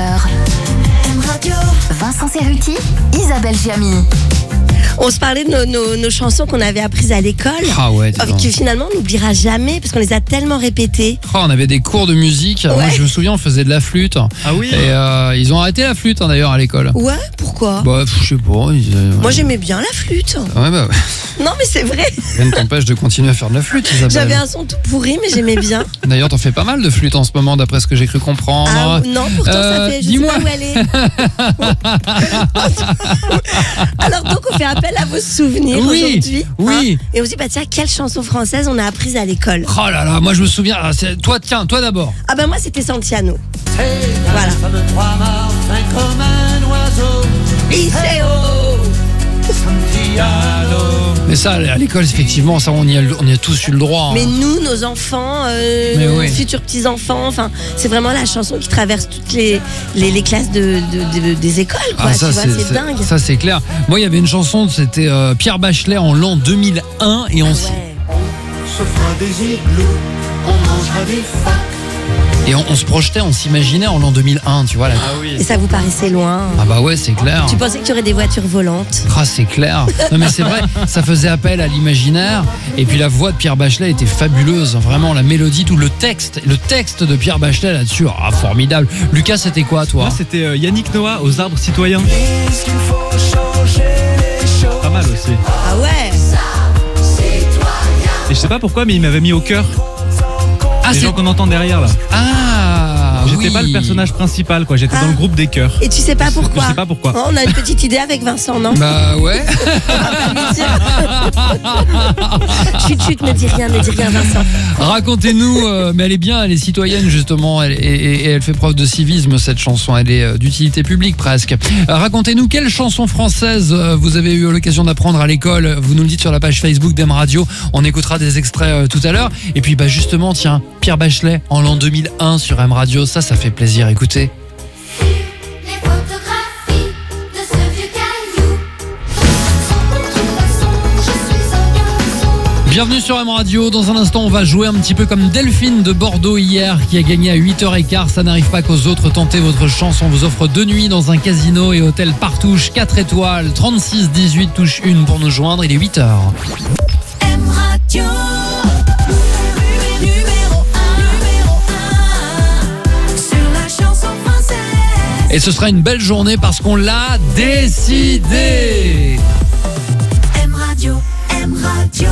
M Radio. Vincent Cerruti, Isabelle Giamy. On se parlait de nos, nos- nos chansons qu'on avait apprises à l'école. Ah ouais, dis euh, donc. Que finalement on n'oubliera jamais parce qu'on les a tellement répétées. Oh, on avait des cours de musique. Moi, Ouais. je me souviens, on faisait de la flûte. Ah oui. Et euh, ils ont arrêté la flûte hein, d'ailleurs à l'école. Ouais, pourquoi? Bah, pff, je sais pas. ils, euh, Moi j'aimais bien la flûte. Ouais, bah, ouais. Non mais c'est vrai. Rien ne t'empêche de continuer à faire de la flûte, J'avais Isabelle. un son tout pourri mais j'aimais bien. D'ailleurs, t'en fais pas mal de flûte en ce moment, d'après ce que j'ai cru comprendre. Ah non, pourtant Euh, ça fait. Je sais dis-moi. pas où elle est. Alors donc on fait appel à vos souvenirs Oui, aujourd'hui. oui. hein. Et on se dit, bah tiens, quelle chanson française on a apprise à l'école? Oh là là, moi je me souviens. ah, c'est- Toi, tiens, toi d'abord. Ah bah moi, c'était Santiano. Voilà. Voilà. Trois morts, fin comme un oiseau. Iseo. Santiano. Mais ça, à l'école, effectivement, ça, on y a, on y a tous eu le droit. hein. Mais nous, nos enfants, euh, Mais nos oui. futurs petits-enfants, enfin, c'est vraiment la chanson qui traverse toutes les, les, les classes de, de- de- des écoles, quoi. Ah, tu ça, vois, c'est c'est dingue. Ça, c'est clair. Moi, il y avait une chanson, c'était euh, Pierre Bachelet en l'an deux mille un. Et on, s- Ouais. On se fera des igloos, on mangera des phaques. et on, on se projetait, on s'imaginait en l'an deux mille un, tu vois. Là. Et ça vous paraissait loin. Ah bah ouais, c'est clair. Tu pensais que tu aurais des voitures volantes. Ah, c'est clair. Non, mais c'est vrai, ça faisait appel à l'imaginaire. Et puis la voix de Pierre Bachelet était fabuleuse. Vraiment, la mélodie, tout le texte. Le texte de Pierre Bachelet là-dessus, ah, formidable. Lucas, c'était quoi, toi? Moi, c'était euh, Yannick Noah aux arbres citoyens. Est-ce qu'il faut changer les choses? Pas mal aussi. Ah ouais. Et je sais pas pourquoi, mais il m'avait mis au cœur. Ah, Les c'est. gens qu'on entend derrière là. Ah, J'étais oui. pas le personnage principal, quoi. J'étais Ah. dans le groupe des chœurs. Et tu sais pas pourquoi. Je sais pas pourquoi. Oh, on a une petite idée avec Vincent, non? Bah ouais. Chut, chut, ne dis rien, ne dis rien, Vincent. Racontez-nous, euh, mais elle est bien, elle est citoyenne justement, elle, et, et- et elle fait preuve de civisme cette chanson, elle est euh, d'utilité publique presque. Euh, Racontez-nous quelle chanson française euh, vous avez eu l'occasion d'apprendre à l'école, vous nous le dites sur la page Facebook d'M Radio, on écoutera des extraits euh, tout à l'heure. Et puis bah justement, tiens, Pierre Bachelet en l'an deux mille un sur M Radio, ça, ça fait plaisir, écoutez. Les photographies de ce vieux caillou. Sans contrefaçon, je suis un garçon. Bienvenue sur M Radio, dans un instant on va jouer un petit peu comme Delphine de Bordeaux hier qui a gagné à huit heures quinze, ça n'arrive pas qu'aux autres, tentez votre chance, on vous offre deux nuits dans un casino et hôtel Partouche, quatre étoiles, trente-six dix-huit touche une pour nous joindre, il est huit heures. M Radio. Numéro un, numéro un. Sur la chanson française. Et ce sera une belle journée parce qu'on l'a décidé. M Radio, M Radio.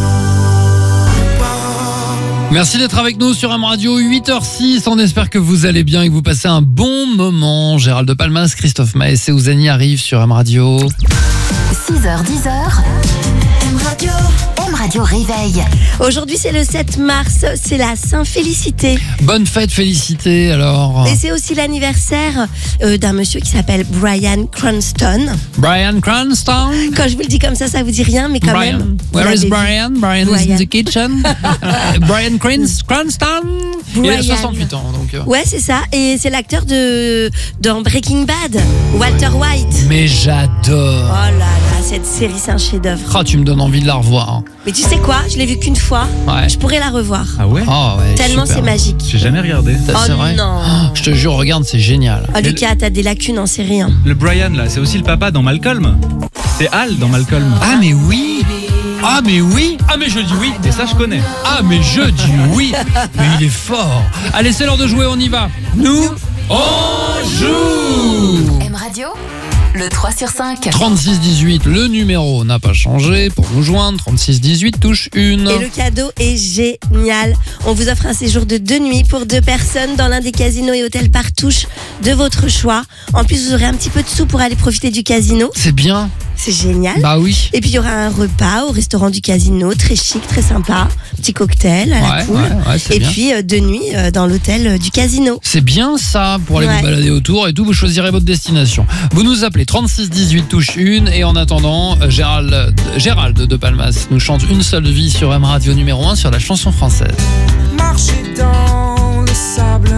Merci d'être avec nous sur M Radio, huit heures six, on espère que vous allez bien et que vous passez un bon moment. Gérald de Palmas, Christophe Maes et Ouzani arrivent sur M Radio. six heures dix, M Radio. M Radio Réveil. Aujourd'hui, c'est le sept mars, c'est la Saint-Félicité. Bonne fête, félicité alors. Et c'est aussi l'anniversaire euh, d'un monsieur qui s'appelle Bryan Cranston. Brian Cranston. Quand je vous le dis comme ça, ça vous dit rien, mais quand Brian. même. vous Where is l'avez vu. Brian? Brian, is in Brian. the kitchen. Uh, Brian Crans- Cranston. Il a Brian. soixante-huit ans donc. euh. Ouais, c'est ça. Et c'est l'acteur de dans Breaking Bad, Walter White. Mais j'adore. Oh là là, cette série, c'est un chef-d'œuvre. Ah, tu me donnes envie de la revoir. hein. Mais tu sais quoi? Je l'ai vue qu'une fois. Ouais. Je pourrais la revoir. Ah ouais? Oh, ouais, Tellement super. c'est magique. J'ai jamais regardé. Ça, Oh c'est vrai. non. Oh, je te jure, regarde, c'est génial. Ah, Lucas, t'as des lacunes en série. Hein. Le Brian là, c'est aussi le papa dans Malcolm. C'est Hal dans Malcolm. Ah mais oui. Ah mais oui. Ah mais je dis oui. Et ça, je connais. Ah mais je dis oui. Mais il est fort. Allez, c'est l'heure de jouer, on y va. Nous, on joue. M Radio, le trois sur cinq. trente-six dix-huit, le numéro n'a pas changé. Pour nous joindre, trente-six dix-huit, touche une. Et le cadeau est génial. On vous offre un séjour de deux nuits pour deux personnes dans l'un des casinos et hôtels Partouche de votre choix. En plus, vous aurez un petit peu de sous pour aller profiter du casino. C'est bien. C'est génial. Bah oui. Et puis il y aura un repas au restaurant du casino, très chic, très sympa. Petit cocktail à la Ouais, cool. ouais, ouais, c'est Et bien. puis euh, deux nuits euh, dans l'hôtel euh, du casino. C'est bien ça, pour aller Ouais. vous balader autour et tout, vous choisirez votre destination. Vous nous appelez trente-six dix-huit, touche une, et en attendant, euh, Gérald, Gérald de Palmas nous chante Une seule vie sur M Radio numéro un sur la chanson française. Marcher dans le sable,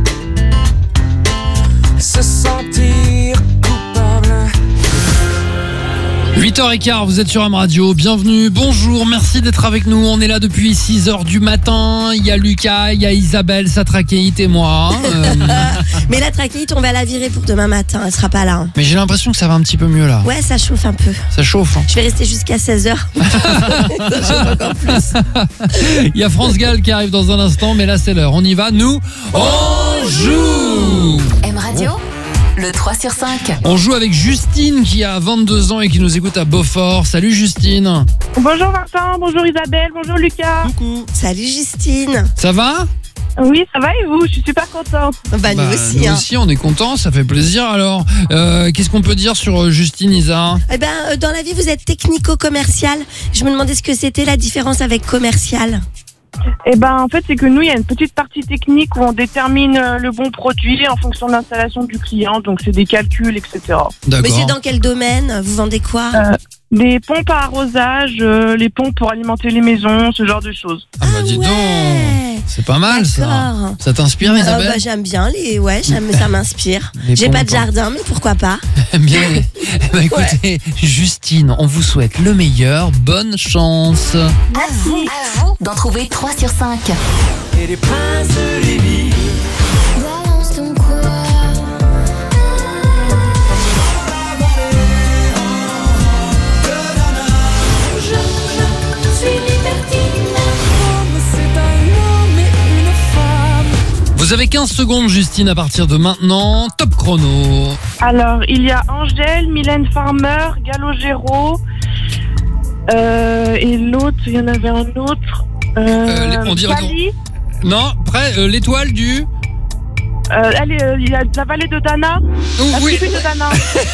se sentir coupable. huit heures quinze, vous êtes sur M Radio, bienvenue, bonjour, merci d'être avec nous. On est là depuis six heures du matin. Il y a Lucas, il y a Isabelle, Satrakéite et moi. Euh, Mais la trachéite, on va la virer pour demain matin. Elle sera pas là. hein. mais j'ai l'impression que ça va un petit peu mieux là. Ouais, ça chauffe un peu. Ça chauffe. hein. Je vais rester jusqu'à seize heures. Ça chauffe encore plus. Il y a France Gall qui arrive dans un instant, mais là c'est l'heure. On y va, nous, on joue. M Radio, le trois sur cinq. On joue avec Justine qui a vingt-deux ans et qui nous écoute à Beaufort. Salut Justine. Bonjour Vincent, bonjour Isabelle, bonjour Lucas. Coucou. Salut Justine. Ça va? Oui, ça va et vous? Je suis super contente. Bah, nous Bah, aussi. nous hein. aussi, on est contents, ça fait plaisir. Alors, euh, qu'est-ce qu'on peut dire sur euh, Justine, Isa? Eh ben, euh, dans la vie, vous êtes technico-commercial. Je me demandais ce que c'était la différence avec commercial. Eh ben, en fait, c'est que nous, il y a une petite partie technique où on détermine euh, le bon produit en fonction de l'installation du client. Donc, c'est des calculs, et cetera. Mais D'accord. c'est dans quel domaine? Vous vendez quoi? Euh, Des pompes à arrosage, euh, les pompes pour alimenter les maisons, ce genre de choses. Ah bah dis donc, ouais. c'est pas mal ça. D'accord. Ça t'inspire, Ah, Isabelle? bah, j'aime bien les. Ouais, j'aime- ça m'inspire. Les J'ai pas de pompes, hein. jardin, mais pourquoi pas? Bien. Bah écoutez, Justine, on vous souhaite le meilleur. Bonne chance. À vous, à vous d'en trouver trois sur cinq. Et les princes des villes. Balance ton quoi. Je suis libertine. C'est un homme et une femme. Vous avez quinze secondes, Justine, à partir de maintenant. Top chrono. Alors, il y a Angèle, Mylène Farmer, Galogero, euh, et l'autre, il y en avait un autre. Euh, Euh, les- on dirait qu'on- Sally, Non, prêt, euh, l'étoile du... euh, elle est, euh, il y a la vallée de Dana. Oh, La oui. tribu de Dana.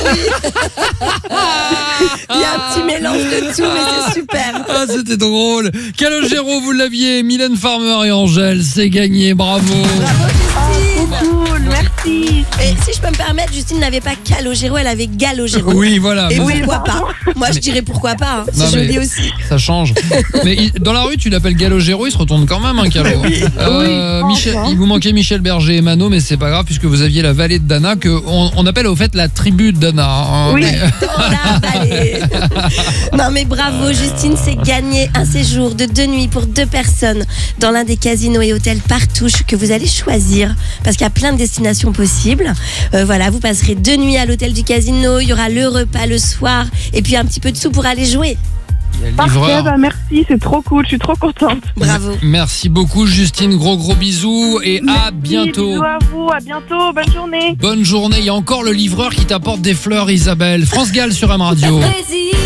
Il y a un petit mélange de tout, mais c'est super. Ah, c'était drôle. Calogero, vous l'aviez. Mylène Farmer et Angèle, c'est gagné. Bravo. Bravo, Justine. Cool, merci. Et si je peux me permettre, Justine n'avait pas Calogero, elle avait Galogero. Oui, voilà. Et Mais pourquoi pas? Moi, je dirais pourquoi pas. hein. Non, C'est mais- joli aussi. ça change. Mais il- dans la rue, tu l'appelles Galogero, il se retourne quand même, un Calo. Euh, Oui, Michel, enfin. il vous manquait Michel Berger et Mano, mais c'est pas grave puisque vous aviez la vallée de Dana que on, on appelle au fait la tribu de Dana. hein. Oui. Mais- Dans la vallée. Non mais bravo Justine, c'est gagné un séjour de deux nuits pour deux personnes dans l'un des casinos et hôtels Partouche que vous allez choisir parce qu'il y a plein de destinations possibles. Euh, voilà, vous passerez deux nuits à l'hôtel du casino, il y aura le repas le soir et puis un petit peu de sous pour aller jouer. Il y a le Parfait, livreur. bah merci, c'est trop cool, je suis trop contente. Bravo. Merci beaucoup, Justine. Gros gros bisous et à Merci, bientôt. Bisous à vous, à bientôt, bonne journée. Bonne journée. Il y a encore le livreur qui t'apporte des fleurs, Isabelle. France Gall sur M Radio. Résiste.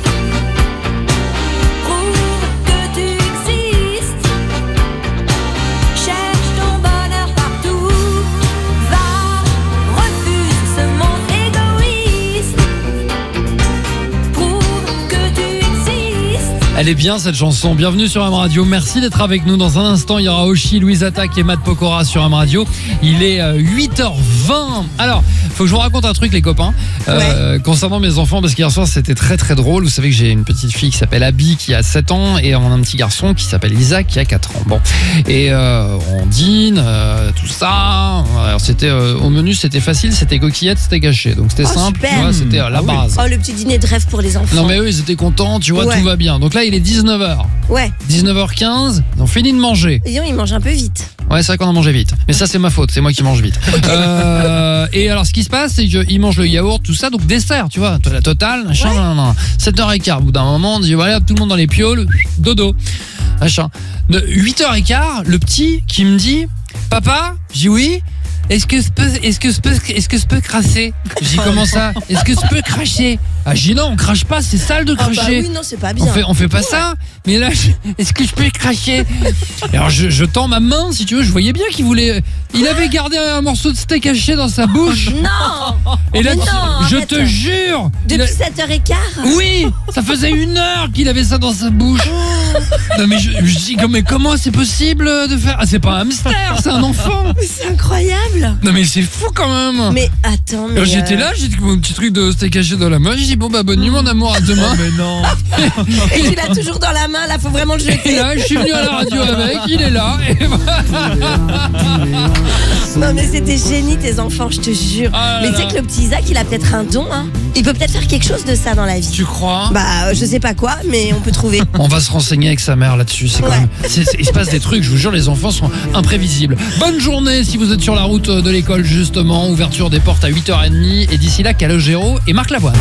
Prouve que tu existes. Cherche ton bonheur partout. Va, refuse ce monde égoïste. Prouve que tu existes. Elle est bien cette chanson. Bienvenue sur M Radio. Merci d'être avec nous. Dans un instant, il y aura Oshi, Louise Attaque et Matt Pokora sur M Radio. Il est euh, huit heures vingt. Alors, faut que je vous raconte un truc, les copains, euh, concernant mes enfants, parce qu'hier soir, c'était très très drôle. Vous savez que j'ai une petite fille qui s'appelle Abby, qui a sept ans, et on a un petit garçon qui s'appelle Isaac, qui a quatre ans. Bon, et euh, on dîne, euh, tout ça. Alors, c'était euh, au menu, c'était facile, c'était coquillettes, c'était gâché. Donc, c'était Oh, simple, super. tu vois, c'était euh, la Ah oui. base. Oh le petit dîner de rêve pour les enfants. Non mais eux ils étaient contents, tu vois, Ouais. tout va bien. Donc là il est dix-neuf heures. Ouais, dix-neuf heures quinze, ils ont fini de manger. et ils mangent un peu vite. Ouais, c'est vrai qu'on a mangé vite. Mais ça c'est ma faute, c'est moi qui mange vite. Euh, et alors ce qui se passe c'est qu'ils mangent le yaourt, tout ça, donc dessert, tu vois, la totale, machin, Ouais. nan, nan, nan. sept heures quinze, au bout d'un moment on dit voilà, tout le monde dans les pioles, dodo, machin. De huit heures quinze, le petit qui me dit papa, je dis oui. Est-ce que je peux, est-ce que je peux, est-ce que je peux crasser? Je dis comment ça? Est-ce que je peux cracher? Ah, je dis non, on crache pas, c'est sale de Ah bah cracher. oui, non, c'est pas bien. On fait, on fait pas ça. Mais là, je- est-ce que je peux cracher? Alors je, je tends ma main, si tu veux. Je voyais bien qu'il voulait. Il avait gardé un morceau de steak haché dans sa bouche. Non. Et là, Mais tu- non, je arrête. te jure. il a- Depuis sept heures quinze. Oui, ça faisait une heure qu'il avait ça dans sa bouche. Non mais je, je dis mais comment c'est possible de faire? Ah, c'est pas un hamster, c'est un enfant. Mais c'est incroyable. Non mais c'est fou quand même. Mais attends, mais Alors, j'étais euh, là, j'ai mon petit truc de steak haché dans la main. J'ai dit bon bah bonne nuit mon amour, à demain. Mais non. Et tu l'as toujours dans la main, là, faut vraiment le Et jeter. là, je suis venu à la radio avec, il est là. Et voilà. Non, mais c'était génie, tes enfants, je te jure. Ah là mais tu sais là. que le petit Isaac, il a peut-être un don, hein. Il peut peut-être faire quelque chose de ça dans la vie. Tu crois? Bah, euh, je sais pas quoi, mais on peut trouver. On va se renseigner avec sa mère là-dessus. C'est quand Ouais. même, c'est- c'est- il se passe des trucs. Je vous jure, les enfants sont imprévisibles. Bonne journée si vous êtes sur la route de l'école justement. Ouverture des portes à huit heures trente. Et d'ici là, Calogero et Marc Lavoine.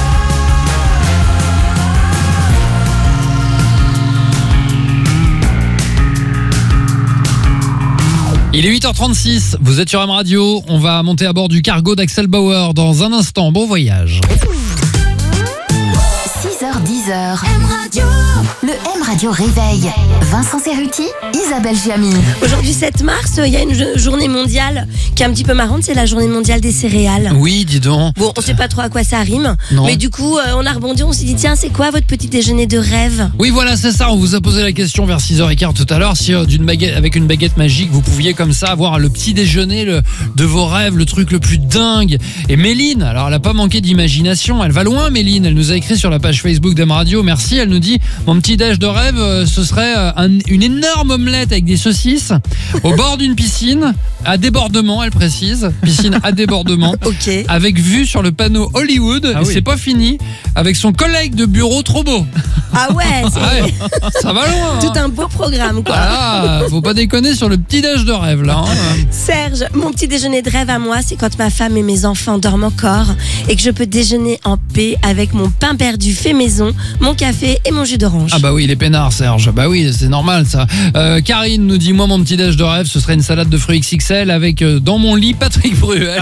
Il est huit heures trente-six, vous êtes sur M Radio, on va monter à bord du cargo d'Axel Bauer dans un instant. Bon voyage. six heures dix. M Radio. Le M Radio Réveil. Vincent Cerruti, Isabelle Giamy. Aujourd'hui sept mars, il y a une jo- journée mondiale qui est un petit peu marrante, c'est la journée mondiale des céréales. Oui, dis donc. Bon, on sait pas trop à quoi ça rime, Non. mais du coup, euh, on a rebondi, on s'est dit tiens, c'est quoi votre petit déjeuner de rêve? Oui, voilà, c'est ça. On vous a posé la question vers six heures quinze tout à l'heure. Si euh, d'une baguette, avec une baguette magique, vous pouviez comme ça avoir le petit déjeuner le, de vos rêves, le truc le plus dingue. Et Méline, alors elle a pas manqué d'imagination. Elle va loin, Méline. Elle nous a écrit sur la page Facebook d'M Radio. Merci. Elle nous dit mon petit déj de rêve, euh, ce serait euh, un- une énorme omelette avec des saucisses au bord d'une piscine à débordement. Elle précise, piscine à débordement. Ok. Avec vue sur le panneau Hollywood. Ah Et oui. c'est pas fini. Avec son collègue de bureau trop beau. Ah ouais, c'est Ah ouais, ça va loin. hein. tout un beau programme quoi. Ah, faut pas déconner sur le petit déj de rêve là. hein. Serge, mon petit déjeuner de rêve à moi, c'est quand ma femme et mes enfants dorment encore et que je peux déjeuner en paix avec mon pain perdu fait maison, mon café et mon jus d'orange. Ah bah oui, les peinards, Serge. Bah oui, c'est normal ça. Euh, Karine nous dit moi mon petit déj de rêve, ce serait une salade de fruits X X L avec euh, dans mon lit Patrick Bruel.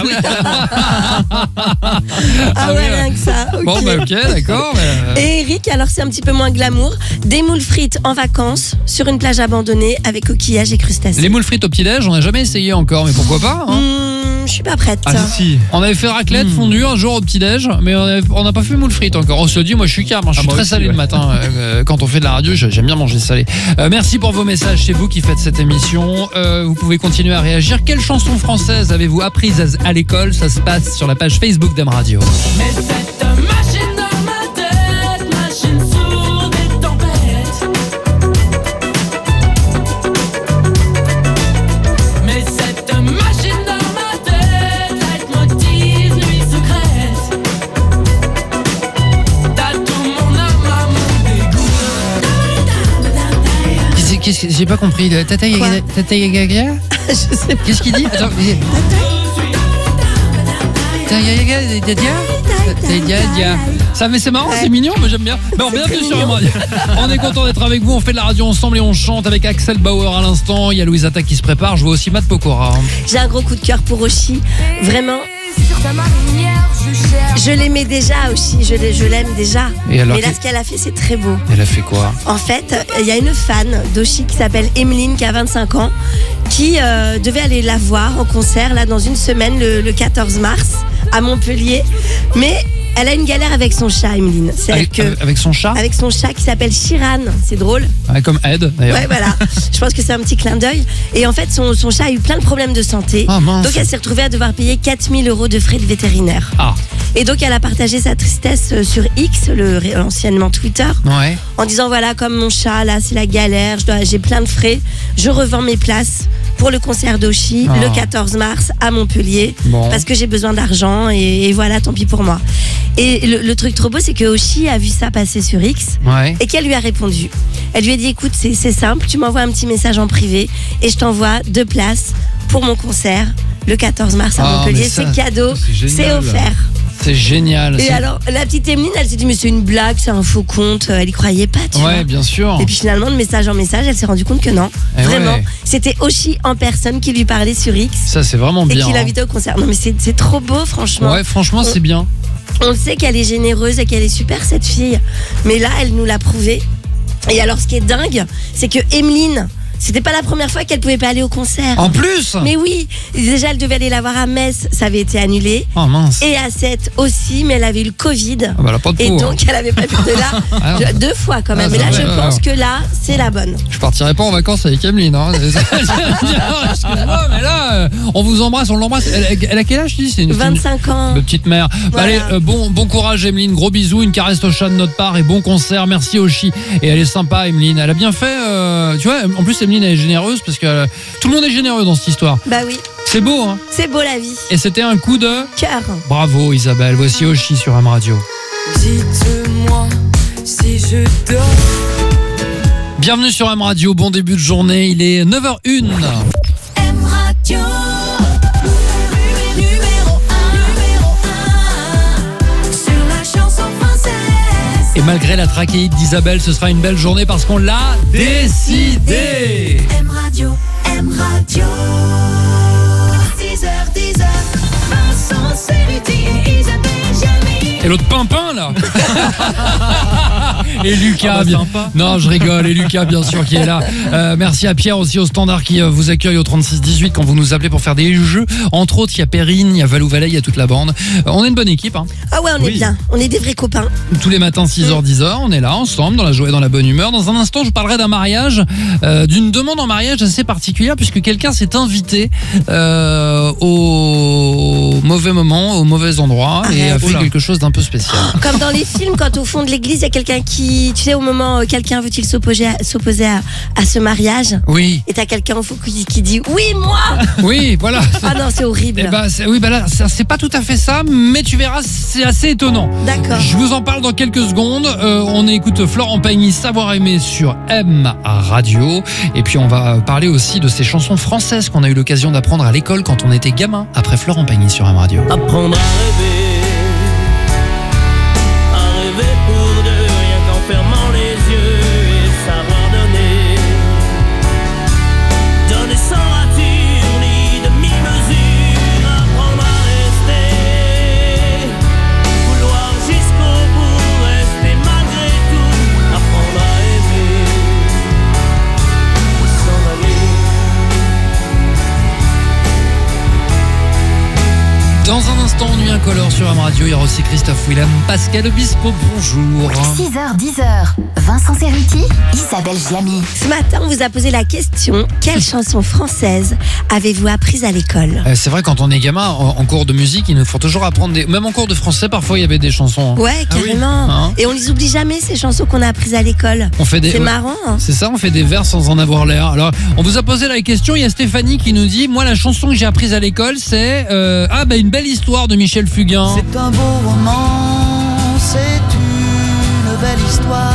Ah ouais, rien que ça. ok. Bon bah ok, d'accord. mais, euh, Et Eric, alors c'est un petit peu moins glamour, des moules frites en vacances sur une plage abandonnée avec coquillages et crustacés. Les moules frites au petit déj, on n'a jamais essayé encore, mais pourquoi pas hein. Hmm, je suis pas prête. Ah si. On avait fait raclette Mm. fondue un jour au petit déj, mais on avait- on n'a pas fait moule frites encore. On se dit, moi je suis calme, hein, je Ah, suis moi très aussi, salé ouais. le matin euh, euh, quand on fait de la radio. je- J'aime bien manger salé. Euh, merci pour vos messages, c'est vous qui faites cette émission. Euh, vous pouvez continuer à réagir. Quelle chanson française avez-vous apprise à, à l'école? Ça se passe sur la page Facebook d'M Radio. Mais cette machine dans ma tête, machine sourde et tempête. Mais cette machine dans ma tête, leitmotiv, nuit secrète. T'as tout mon âme à mon dégoût. Qu'est-ce- qu'est-ce que- J'ai pas compris. Tata Quoi Yaga- Tata Yaga Je sais pas. Qu'est-ce qu'il dit? Attends, mais- Tata Yaga, Tata Yaga. Ça, mais c'est marrant, c'est mignon, moi j'aime bien. Bon, bienvenue sur M Radio. On est content d'être avec vous, on fait de la radio ensemble et on chante avec Axel Bauer à l'instant. Il y a Louise Attaque qui se prépare, je vois aussi Matt Pokora. J'ai un gros coup de cœur pour Oshi. Vraiment, Sur ta marinière, je cherche. je l'aimais déjà Oshi, je l'ai- je l'aime déjà. Et alors, Mais là, qu'est- ce qu'elle a fait, c'est très beau. Elle a fait quoi? En fait, il y a une fan d'Oshi qui s'appelle Emeline, qui a vingt-cinq ans, qui euh, devait aller la voir en concert là dans une semaine, le, le quatorze mars, à Montpellier. Mais elle a une galère avec son chat, Emeline. C'est Avec, que avec son chat? avec son chat qui s'appelle Chiran. C'est drôle. Ouais, comme Ed d'ailleurs. Ouais, voilà. Je pense que c'est un petit clin d'œil. Et en fait, son, son chat a eu plein de problèmes de santé. Ah, mince. Donc, elle s'est retrouvée à devoir payer quatre mille euros de frais de vétérinaire. Ah, Et donc, elle a partagé sa tristesse euh, sur X, le, ré- anciennement Twitter, ouais. en disant voilà, comme mon chat, là, c'est la galère, je dois- j'ai plein de frais. Je revends mes places pour le concert d'Oshi Ah. le quatorze mars à Montpellier Bon. parce que j'ai besoin d'argent et, et voilà, tant pis pour moi. Et le, le truc trop beau, c'est que Oshi a vu ça passer sur X Ouais. et qu'elle lui a répondu. Elle lui a dit écoute, c'est c'est simple, tu m'envoies un petit message en privé et je t'envoie deux places pour mon concert le quatorze mars à Ah, Montpellier. mais ça, C'est cadeau, c'est c'est génial. offert. C'est génial. Et c'est- alors, la petite Emeline, elle s'est dit mais c'est une blague, c'est un faux compte. Elle y croyait pas, tu vois. Ouais, bien sûr. Et puis finalement, de message en message, elle s'est rendue compte que non. Eh Vraiment, ouais. c'était Oshi en personne qui lui parlait sur X Ça, c'est vraiment et bien. qui hein. l'invitait au concert. Non mais c'est c'est trop beau, franchement. Ouais, franchement, c'est bien. On le sait qu'elle est généreuse et qu'elle est super, cette fille. Mais là, elle nous l'a prouvé. Et alors, ce qui est dingue, c'est que Emeline, c'était pas la première fois qu'elle pouvait pas aller au concert. En plus. Mais oui, déjà, elle devait aller la voir à Metz, ça avait été annulé. Oh mince. Et à Sète aussi, mais elle avait eu le Covid. Ah bah, elle a pas de Et peau, hein. donc, elle avait pas pu de là. Ah. Je- deux fois quand même. Ah, Mais là, ça je va, pense ouais. que là, c'est la bonne. Je partirai pas en vacances avec Emeline. Hein. Excuse-moi, mais là, euh, on vous embrasse, on l'embrasse. Elle, elle a quel âge, tu dis? C'est une, vingt-cinq ans. Ma petite mère. Bah, Voilà. allez, euh, bon, bon courage, Emeline. Gros bisous, une caresse au chat de notre part et bon concert. Merci Oshi. Et elle est sympa, Emeline. Elle a bien fait. euh, tu vois, en plus, Emeline, elle est généreuse parce que euh, tout le monde est généreux dans cette histoire. Bah oui, C'est beau, hein. c'est beau la vie. Et c'était un coup de. Cœur. Bravo, Isabelle. Voici Oshi sur M Radio. Dites-moi si je dors. Bienvenue sur M Radio. Bon début de journée. Il est neuf heures une. M Radio. Numéro un. Numéro un. Sur la chanson française. Et malgré la trachéite d'Isabelle, ce sera une belle journée parce qu'on l'a décidé. M Radio. M Radio. six heures, dix heures. Vincent Cerruti et Isabelle Giamy. Et l'autre Pimpin là. Et Lucas, Ah bah, bien. sympa. Non, je rigole. Et Lucas, bien sûr, qui est là. Euh, merci à Pierre aussi au standard qui euh, vous accueille au trente-six dix-huit quand vous nous appelez pour faire des jeux. Entre autres, il y a Perrine, il y a Valou Valais, il y a toute la bande. Euh, on est une bonne équipe. Hein. Ah ouais, on est Oui. bien. On est des vrais copains. Tous les matins, six heures dix heures, on est là ensemble, dans la joie et dans la bonne humeur. Dans un instant, je parlerai d'un mariage, euh, d'une demande en mariage assez particulière, puisque quelqu'un s'est invité euh, au mauvais moment, au mauvais endroit, et a fait Oula. quelque chose d'un peu spécial. Comme dans les films, quand au fond de l'église, il y a quelqu'un qui, tu sais, au moment où quelqu'un veut-il s'opposer à, s'opposer à, à ce mariage, Oui, et t'as quelqu'un au fond qui, qui dit oui, moi. oui, voilà. Ah non, c'est horrible. Eh ben, c'est- oui, bah là, ça, c'est pas tout à fait ça, mais tu verras, c'est assez étonnant. D'accord. Je vous en parle dans quelques secondes. Euh, on écoute Florent Pagny, Savoir aimer sur M Radio. Et puis on va parler aussi de ces chansons françaises qu'on a eu l'occasion d'apprendre à l'école quand on était gamin, après Florent Pagny sur M Radio. Apprendre à rêver, à rêver pour deux, rien qu'en fermant les yeux et savoir donner, donner sans rature ni demi-mesure, apprendre à rester, vouloir jusqu'au bout, rester malgré tout, apprendre à aimer, et s'en aller. Dans un instant, Nuit incolore sur M Radio, il y aura aussi Christophe Willem, Pascal Obispo, bonjour. six heures dix heures, Vincent Cerruti, Isabelle Giamy. Ce matin, on vous a posé la question, quelle chanson française avez-vous apprise à l'école? Euh, C'est vrai, quand on est gamin, en, en cours de musique, il nous faut toujours apprendre des... Même en cours de français, parfois, il y avait des chansons. hein. Ouais, Ah oui. carrément. Hein Et on les oublie jamais, ces chansons qu'on a apprises à l'école. On fait des... C'est ouais. marrant, hein. C'est ça, on fait des vers sans en avoir l'air. Alors, on vous a posé la question, il y a Stéphanie qui nous dit, moi, la chanson que j'ai apprise à l'école, c'est euh, ah bah une belle histoire de Michel Fugain. C'est un beau roman, c'est une belle histoire.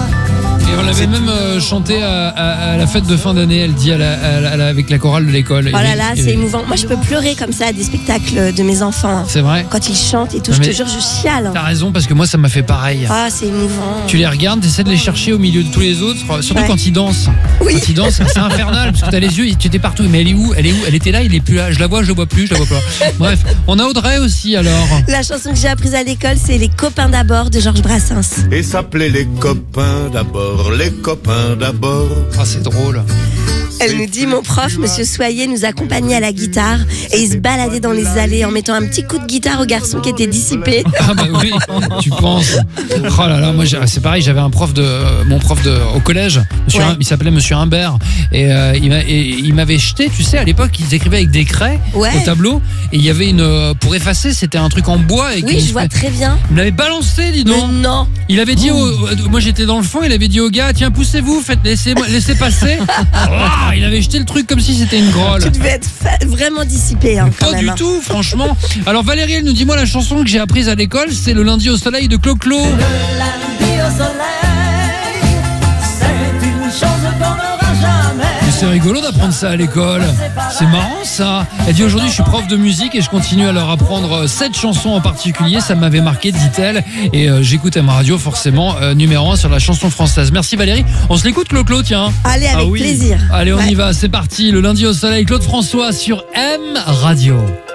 Et on l'avait même euh, chanté à, à- à la fête de fin d'année, elle dit à la- à la- à la- avec la chorale de l'école. Oh là là, Et- c'est et- émouvant. Moi, je peux pleurer comme ça à des spectacles de mes enfants. hein. C'est vrai. Quand ils chantent et tout, Non, je mais- te jure, je chiale. hein. T'as raison, parce que moi, ça m'a fait pareil. Ah, c'est émouvant. Tu les regardes, t'essaies de les chercher au milieu de tous les autres, surtout Ouais. quand ils dansent. Oui. Quand ils dansent, c'est infernal, parce que t'as les yeux, tu étais partout. Mais elle est où Elle est où Elle était là, il est plus là. Je la vois, je la vois plus, je la vois pas. Bref, on a Audrey aussi alors. La chanson que j'ai apprise à l'école, c'est Les copains d'abord de Georges Brassens. Et s'appelait les copains d'abord, les copains d'abord. Ah, c'est drôle. Elle nous dit, mon prof, monsieur Soyer, nous accompagnait à la guitare et il se baladait dans les allées en mettant un petit coup de guitare au garçon qui était dissipé. Ah bah oui, tu penses. Oh là là, moi j'ai- c'est pareil, j'avais un prof de euh, mon prof de au collège, monsieur Ouais. Hum- il s'appelait monsieur Humbert et euh, il m'a- et il m'avait jeté, tu sais, à l'époque, ils écrivaient avec des craies Ouais. au tableau et il y avait une euh, pour effacer, c'était un truc en bois avec Oui, une je vois espèce- très bien. Il me l'avait balancé, dis Mais donc. non. Il avait dit, au- au- moi j'étais dans le fond, il avait dit au gars, tiens poussez-vous, faites laissez laissez passer. Ah, il avait jeté le truc comme si c'était une grolle. Tu devais être fa- vraiment dissipé hein, quand Pas même. du hein. tout, franchement. Alors Valérie, elle nous dit, moi la chanson que j'ai apprise à l'école, c'est Le lundi au soleil de Clo-Clo. Lundi au soleil, c'est une chose qu'on n'aura jamais. Mais c'est rigolo d'apprendre ça à l'école. C'est marrant ça. Elle dit aujourd'hui je suis prof de musique et je continue à leur apprendre euh, cette chanson en particulier. Ça m'avait marqué, dit-elle. Et euh, j'écoute M Radio forcément euh, numéro un sur la chanson française. Merci Valérie. On se l'écoute Clo-Clo, tiens. Allez, avec Ah oui. plaisir. Allez, on Ouais. y va, c'est parti. Le lundi au soleil, Claude François sur M Radio.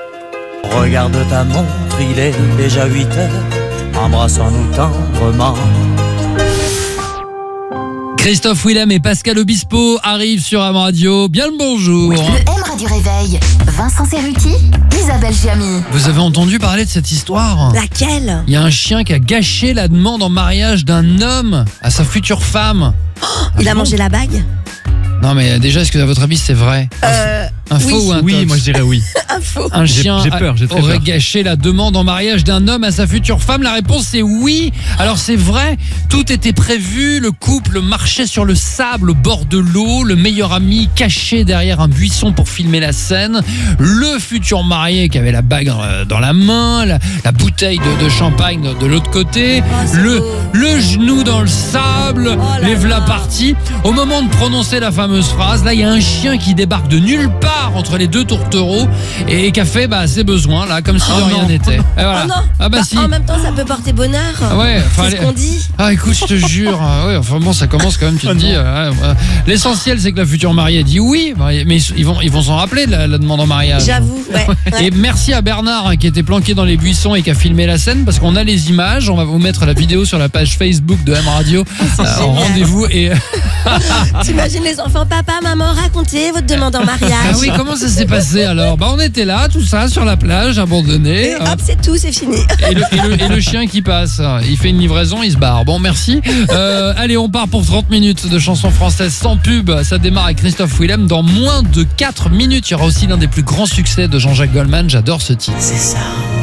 Regarde ta montre, il est déjà huit heures. Embrassons-nous tendrement. Christophe Willem et Pascal Obispo arrivent sur M Radio. Bien le bonjour. Le M Radio Réveil, Vincent Cerruti, Isabelle Giamy. Vous avez entendu parler de cette histoire ? Laquelle? Il y a un chien qui a gâché la demande en mariage d'un homme à sa future femme. Il Ah a bon mangé la bague? Non mais déjà, est-ce que à votre avis c'est vrai? Euh, Un faux oui. ou un Oui, tox? moi je dirais oui. un faux. Un J'ai- chien j'ai peur, j'ai très aurait peur. gâché la demande en mariage d'un homme à sa future femme. La réponse c'est oui. Alors c'est vrai, tout était prévu. Le couple marchait sur le sable au bord de l'eau. Le meilleur ami caché derrière un buisson pour filmer la scène. Le futur marié qui avait la bague dans, dans la main, la, la bouteille de, de champagne de, de l'autre côté, Oh, c'est le, beau. le genou dans le sable, Oh là les v'là là. partis. Au moment de prononcer la fameuse phrase, là il y a un chien qui débarque de nulle part. part entre les deux tourtereaux et qui a fait bah, ses besoins, là, comme si Oh de rien non. n'était. Et voilà. Oh non. Ah bah, Bah, si. En même temps, ça peut porter bonheur. Ah ouais, enfin, c'est ce les- qu'on dit. Ah écoute, je te jure, euh, ouais, enfin bon, ça commence quand même, tu te dis. euh, ouais, ouais. L'essentiel, c'est que la future mariée dit oui, bah, mais ils vont, ils vont s'en rappeler de la, la demande en mariage. J'avoue, ouais. ouais. Et merci à Bernard hein, qui était planqué dans les buissons et qui a filmé la scène parce qu'on a les images. On va vous mettre la vidéo sur la page Facebook de M Radio euh, en génial. rendez-vous. Et T'imagines les enfants, papa, maman, racontez votre demande en mariage. ah oui, comment ça s'est passé alors? Bah on était là, tout ça sur la plage, abandonné. Et hein. hop, c'est tout, c'est fini. Et le, et, le, et le chien qui passe, il fait une livraison, il se barre. Bon, merci. Euh, allez, on part pour trente minutes de chansons françaises sans pub. Ça démarre avec Christophe Willem. Dans moins de quatre minutes, il y aura aussi l'un des plus grands succès de Jean-Jacques Goldman. J'adore ce titre. C'est ça.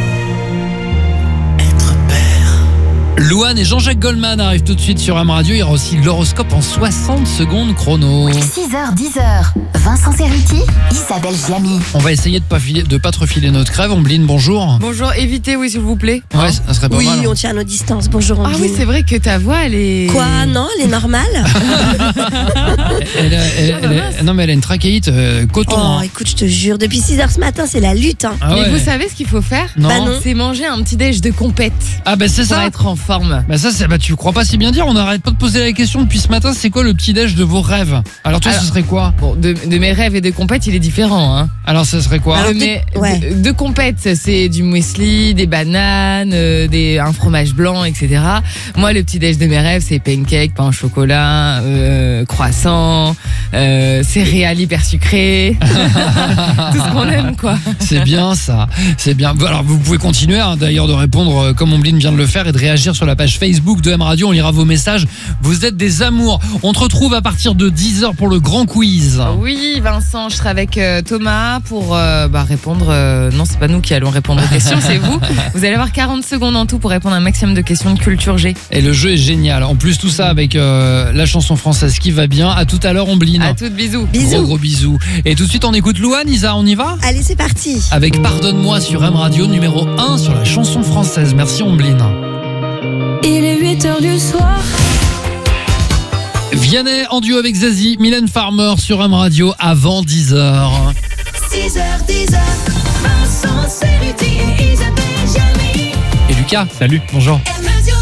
Être père. Louane et Jean-Jacques Goldman arrivent tout de suite sur M Radio. Il y aura aussi l'horoscope en soixante secondes chrono. six heures dix, Vincent Cerruti, Isabelle Giamy. On va essayer de pas filer, de pas trop filer notre crève. Ombline, bonjour. Bonjour, évitez, oui, s'il vous plaît. Ouais, ça serait pas Oui, mal. hein. on tient à nos distances. Bonjour, Ah Ambline. oui, c'est vrai que ta voix, elle est... Quoi? Non, elle est normale. Elle, elle- elle- elle- elle- non, mais elle a une trachéite euh, coton. Oh, hein. écoute, je te jure, depuis six heures ce matin, c'est la lutte. Hein. Ah Mais ouais. vous savez ce qu'il faut faire? Non. Bah non. C'est manger un petit déj de compète Ah bah c'est pour ça. être en forme. Bah ça c'est bah tu crois pas si bien dire, on n'arrête pas de poser la question depuis ce matin, c'est quoi le petit déj de vos rêves? Alors toi Alors- ce serait quoi? Bon, de, de mes rêves et de compète, il est différent. Hein. Alors ça serait quoi? Alors, De mes- peut-être- ouais. de, de compète, c'est du muesli, des bananes, euh, des, un fromage blanc, et cetera. Moi, le petit déj de mes rêves, c'est pancake, pain au chocolat, euh, croissant, euh, céréales hyper sucrées. Tout ce qu'on aime, quoi. C'est bien ça, c'est bien. Alors vous pouvez continuer hein, d'ailleurs de répondre euh, comme Ombline vient de le faire et de réagir sur la page Facebook de M Radio, on lira vos messages. Vous êtes des amours. On te retrouve à partir de dix heures pour le grand quiz. Oui, Vincent, je serai avec euh, Thomas pour euh, bah, répondre. euh, non, c'est pas nous qui allons répondre aux questions, c'est vous. Vous allez avoir quarante secondes en tout pour répondre à un maximum de questions de culture G. Et le jeu est génial. En plus tout ça avec euh, la chanson française qui va bien. À tout à l'heure Ombline. À toutes, bisous. Gros Bisous. gros bisous. Et tout de suite on écoute Louane, Isa, on y va? Allez, c'est parti. Avec Pardonne-moi sur M Radio, numéro un sur la chanson française. Merci Ombline. Il est huit heures du soir. Vianney en duo avec Zazie, Mylène Farmer sur M Radio avant dix heures. six heures dix, Vincent Cerruti et Isabelle Giamy. Et Lucas, Salut. bonjour. M Radio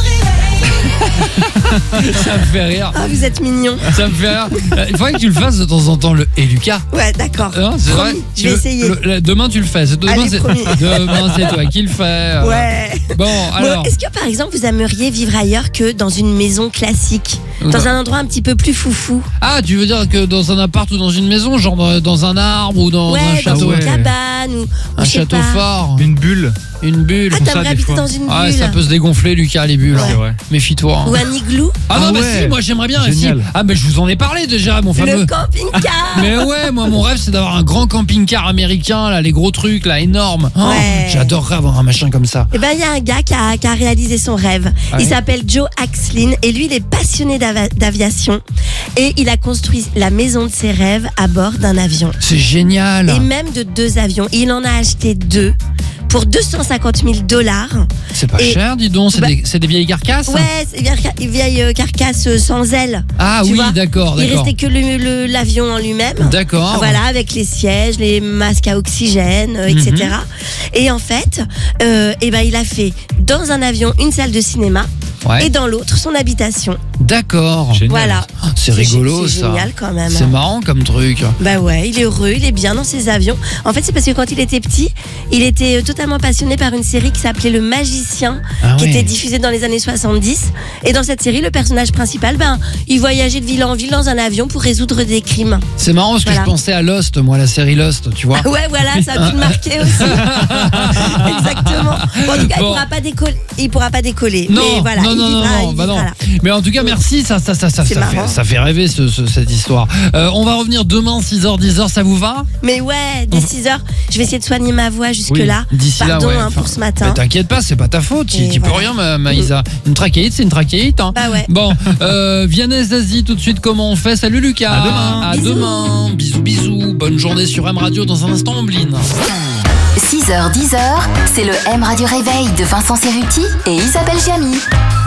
Réveil. Ça me fait rire. Ah, vous êtes mignons. Ça me fait rire. Euh, Il faudrait que tu le fasses de temps en temps, le et Lucas. Ouais, d'accord. Hein, c'est vrai. Promis, je Tu vais le- essayer. le- le- demain tu le fais. C'est- Demain Allez, c'est promis. demain, c'est toi qui le fais. euh. Ouais. Bon Bon, alors. est-ce que par exemple vous aimeriez vivre ailleurs que dans une maison classique, Ou dans dans- un endroit un petit peu plus foufou? Ah, tu veux dire que dans un appart ou dans une maison, genre dans, dans un arbre ou dans Ouais, un dans château, une ouais. cabane ou un je sais château pas. fort, Une bulle. une bulle. Ah, Comme ça, t'aimerais des habiter fois. dans une bulle? Ouais, ça peut se dégonfler, Lucas, les bulles. Ouais. C'est vrai. Méfie-toi. hein. Ou un igloo? Ah non, Ah bah ouais. si, moi j'aimerais bien. Génial. Si. Ah, mais je vous en ai parlé déjà, mon fameux. Le camping-car. Mais ouais, moi mon rêve c'est d'avoir un grand camping-car américain, là, les gros trucs, là, énormes. Oh, Ouais. j'adorerais avoir un machin comme ça. Eh ben, il y a un gars qui a, qui a réalisé son rêve. Ah Il ouais. s'appelle Joe Axlin et lui, il est passionné d'ava- d'aviation. Et il a construit la maison de ses rêves à bord d'un avion. C'est génial. Et même de deux avions. Il en a acheté deux pour deux cent cinquante mille dollars. C'est pas Et- cher, dis donc, c'est Bah- des, c'est des vieilles carcasses. Ouais, c'est une vieille- une vieille euh, carcasse euh, sans ailes. Ah Tu oui, vois, d'accord, Il d'accord. restait que le- le- l'avion en lui-même. D'accord. Voilà, avec les sièges, les masques à oxygène, euh, Mhm. et cetera. Et en fait, euh, eh ben, il a fait dans un avion une salle de cinéma Ouais. et dans l'autre son habitation. D'accord. Génial. Voilà. C'est rigolo C'est ça. génial quand même. C'est marrant comme truc. Bah ouais, il est heureux, il est bien dans ses avions. En fait, c'est parce que quand il était petit, il était euh, totalement passionné par une série qui s'appelait Le Magicien, Ah qui ouais. était diffusée dans les années soixante-dix. Et dans cette série, le personnage principal, ben, il voyageait de ville en ville dans un avion pour résoudre des crimes. C'est marrant parce que Voilà. je pensais à Lost, moi, la série Lost, tu vois. Ouais, voilà, ça a pu le marquer aussi. Exactement. Bon, en tout cas, il Bon. pourra pas décoller. Il pourra pas décoller. Non, mais voilà, non, il non, non, vivra, non, il bah non. vivra là. Mais en tout cas, merci, ça, ça, ça, ça, C'est ça, fait, marrant. ça fait rêver ce- ce- cette histoire. Euh, on va revenir demain, six heures, dix heures, ça vous va? Mais ouais, dès six heures, je vais essayer de soigner ma voix jusque-là. D'ici là, Pardon ouais. hein, Enfin, pour ce matin. mais t'inquiète pas, c'est pas ta faute, tu, Et tu peux voilà. rien, ma, Maïsa. Une trachéite, c'est une trachéite. Hein. Bah ouais. Bon, euh, Vianney Zazie, tout de suite, comment on fait? Salut Lucas. À demain. À Bisous. demain. Bisous, bisous. Bonne journée sur M Radio. Dans un instant, Ombline. six heures, dix heures, c'est le M Radio Réveil de Vincent Cerruti et Isabelle Giamy.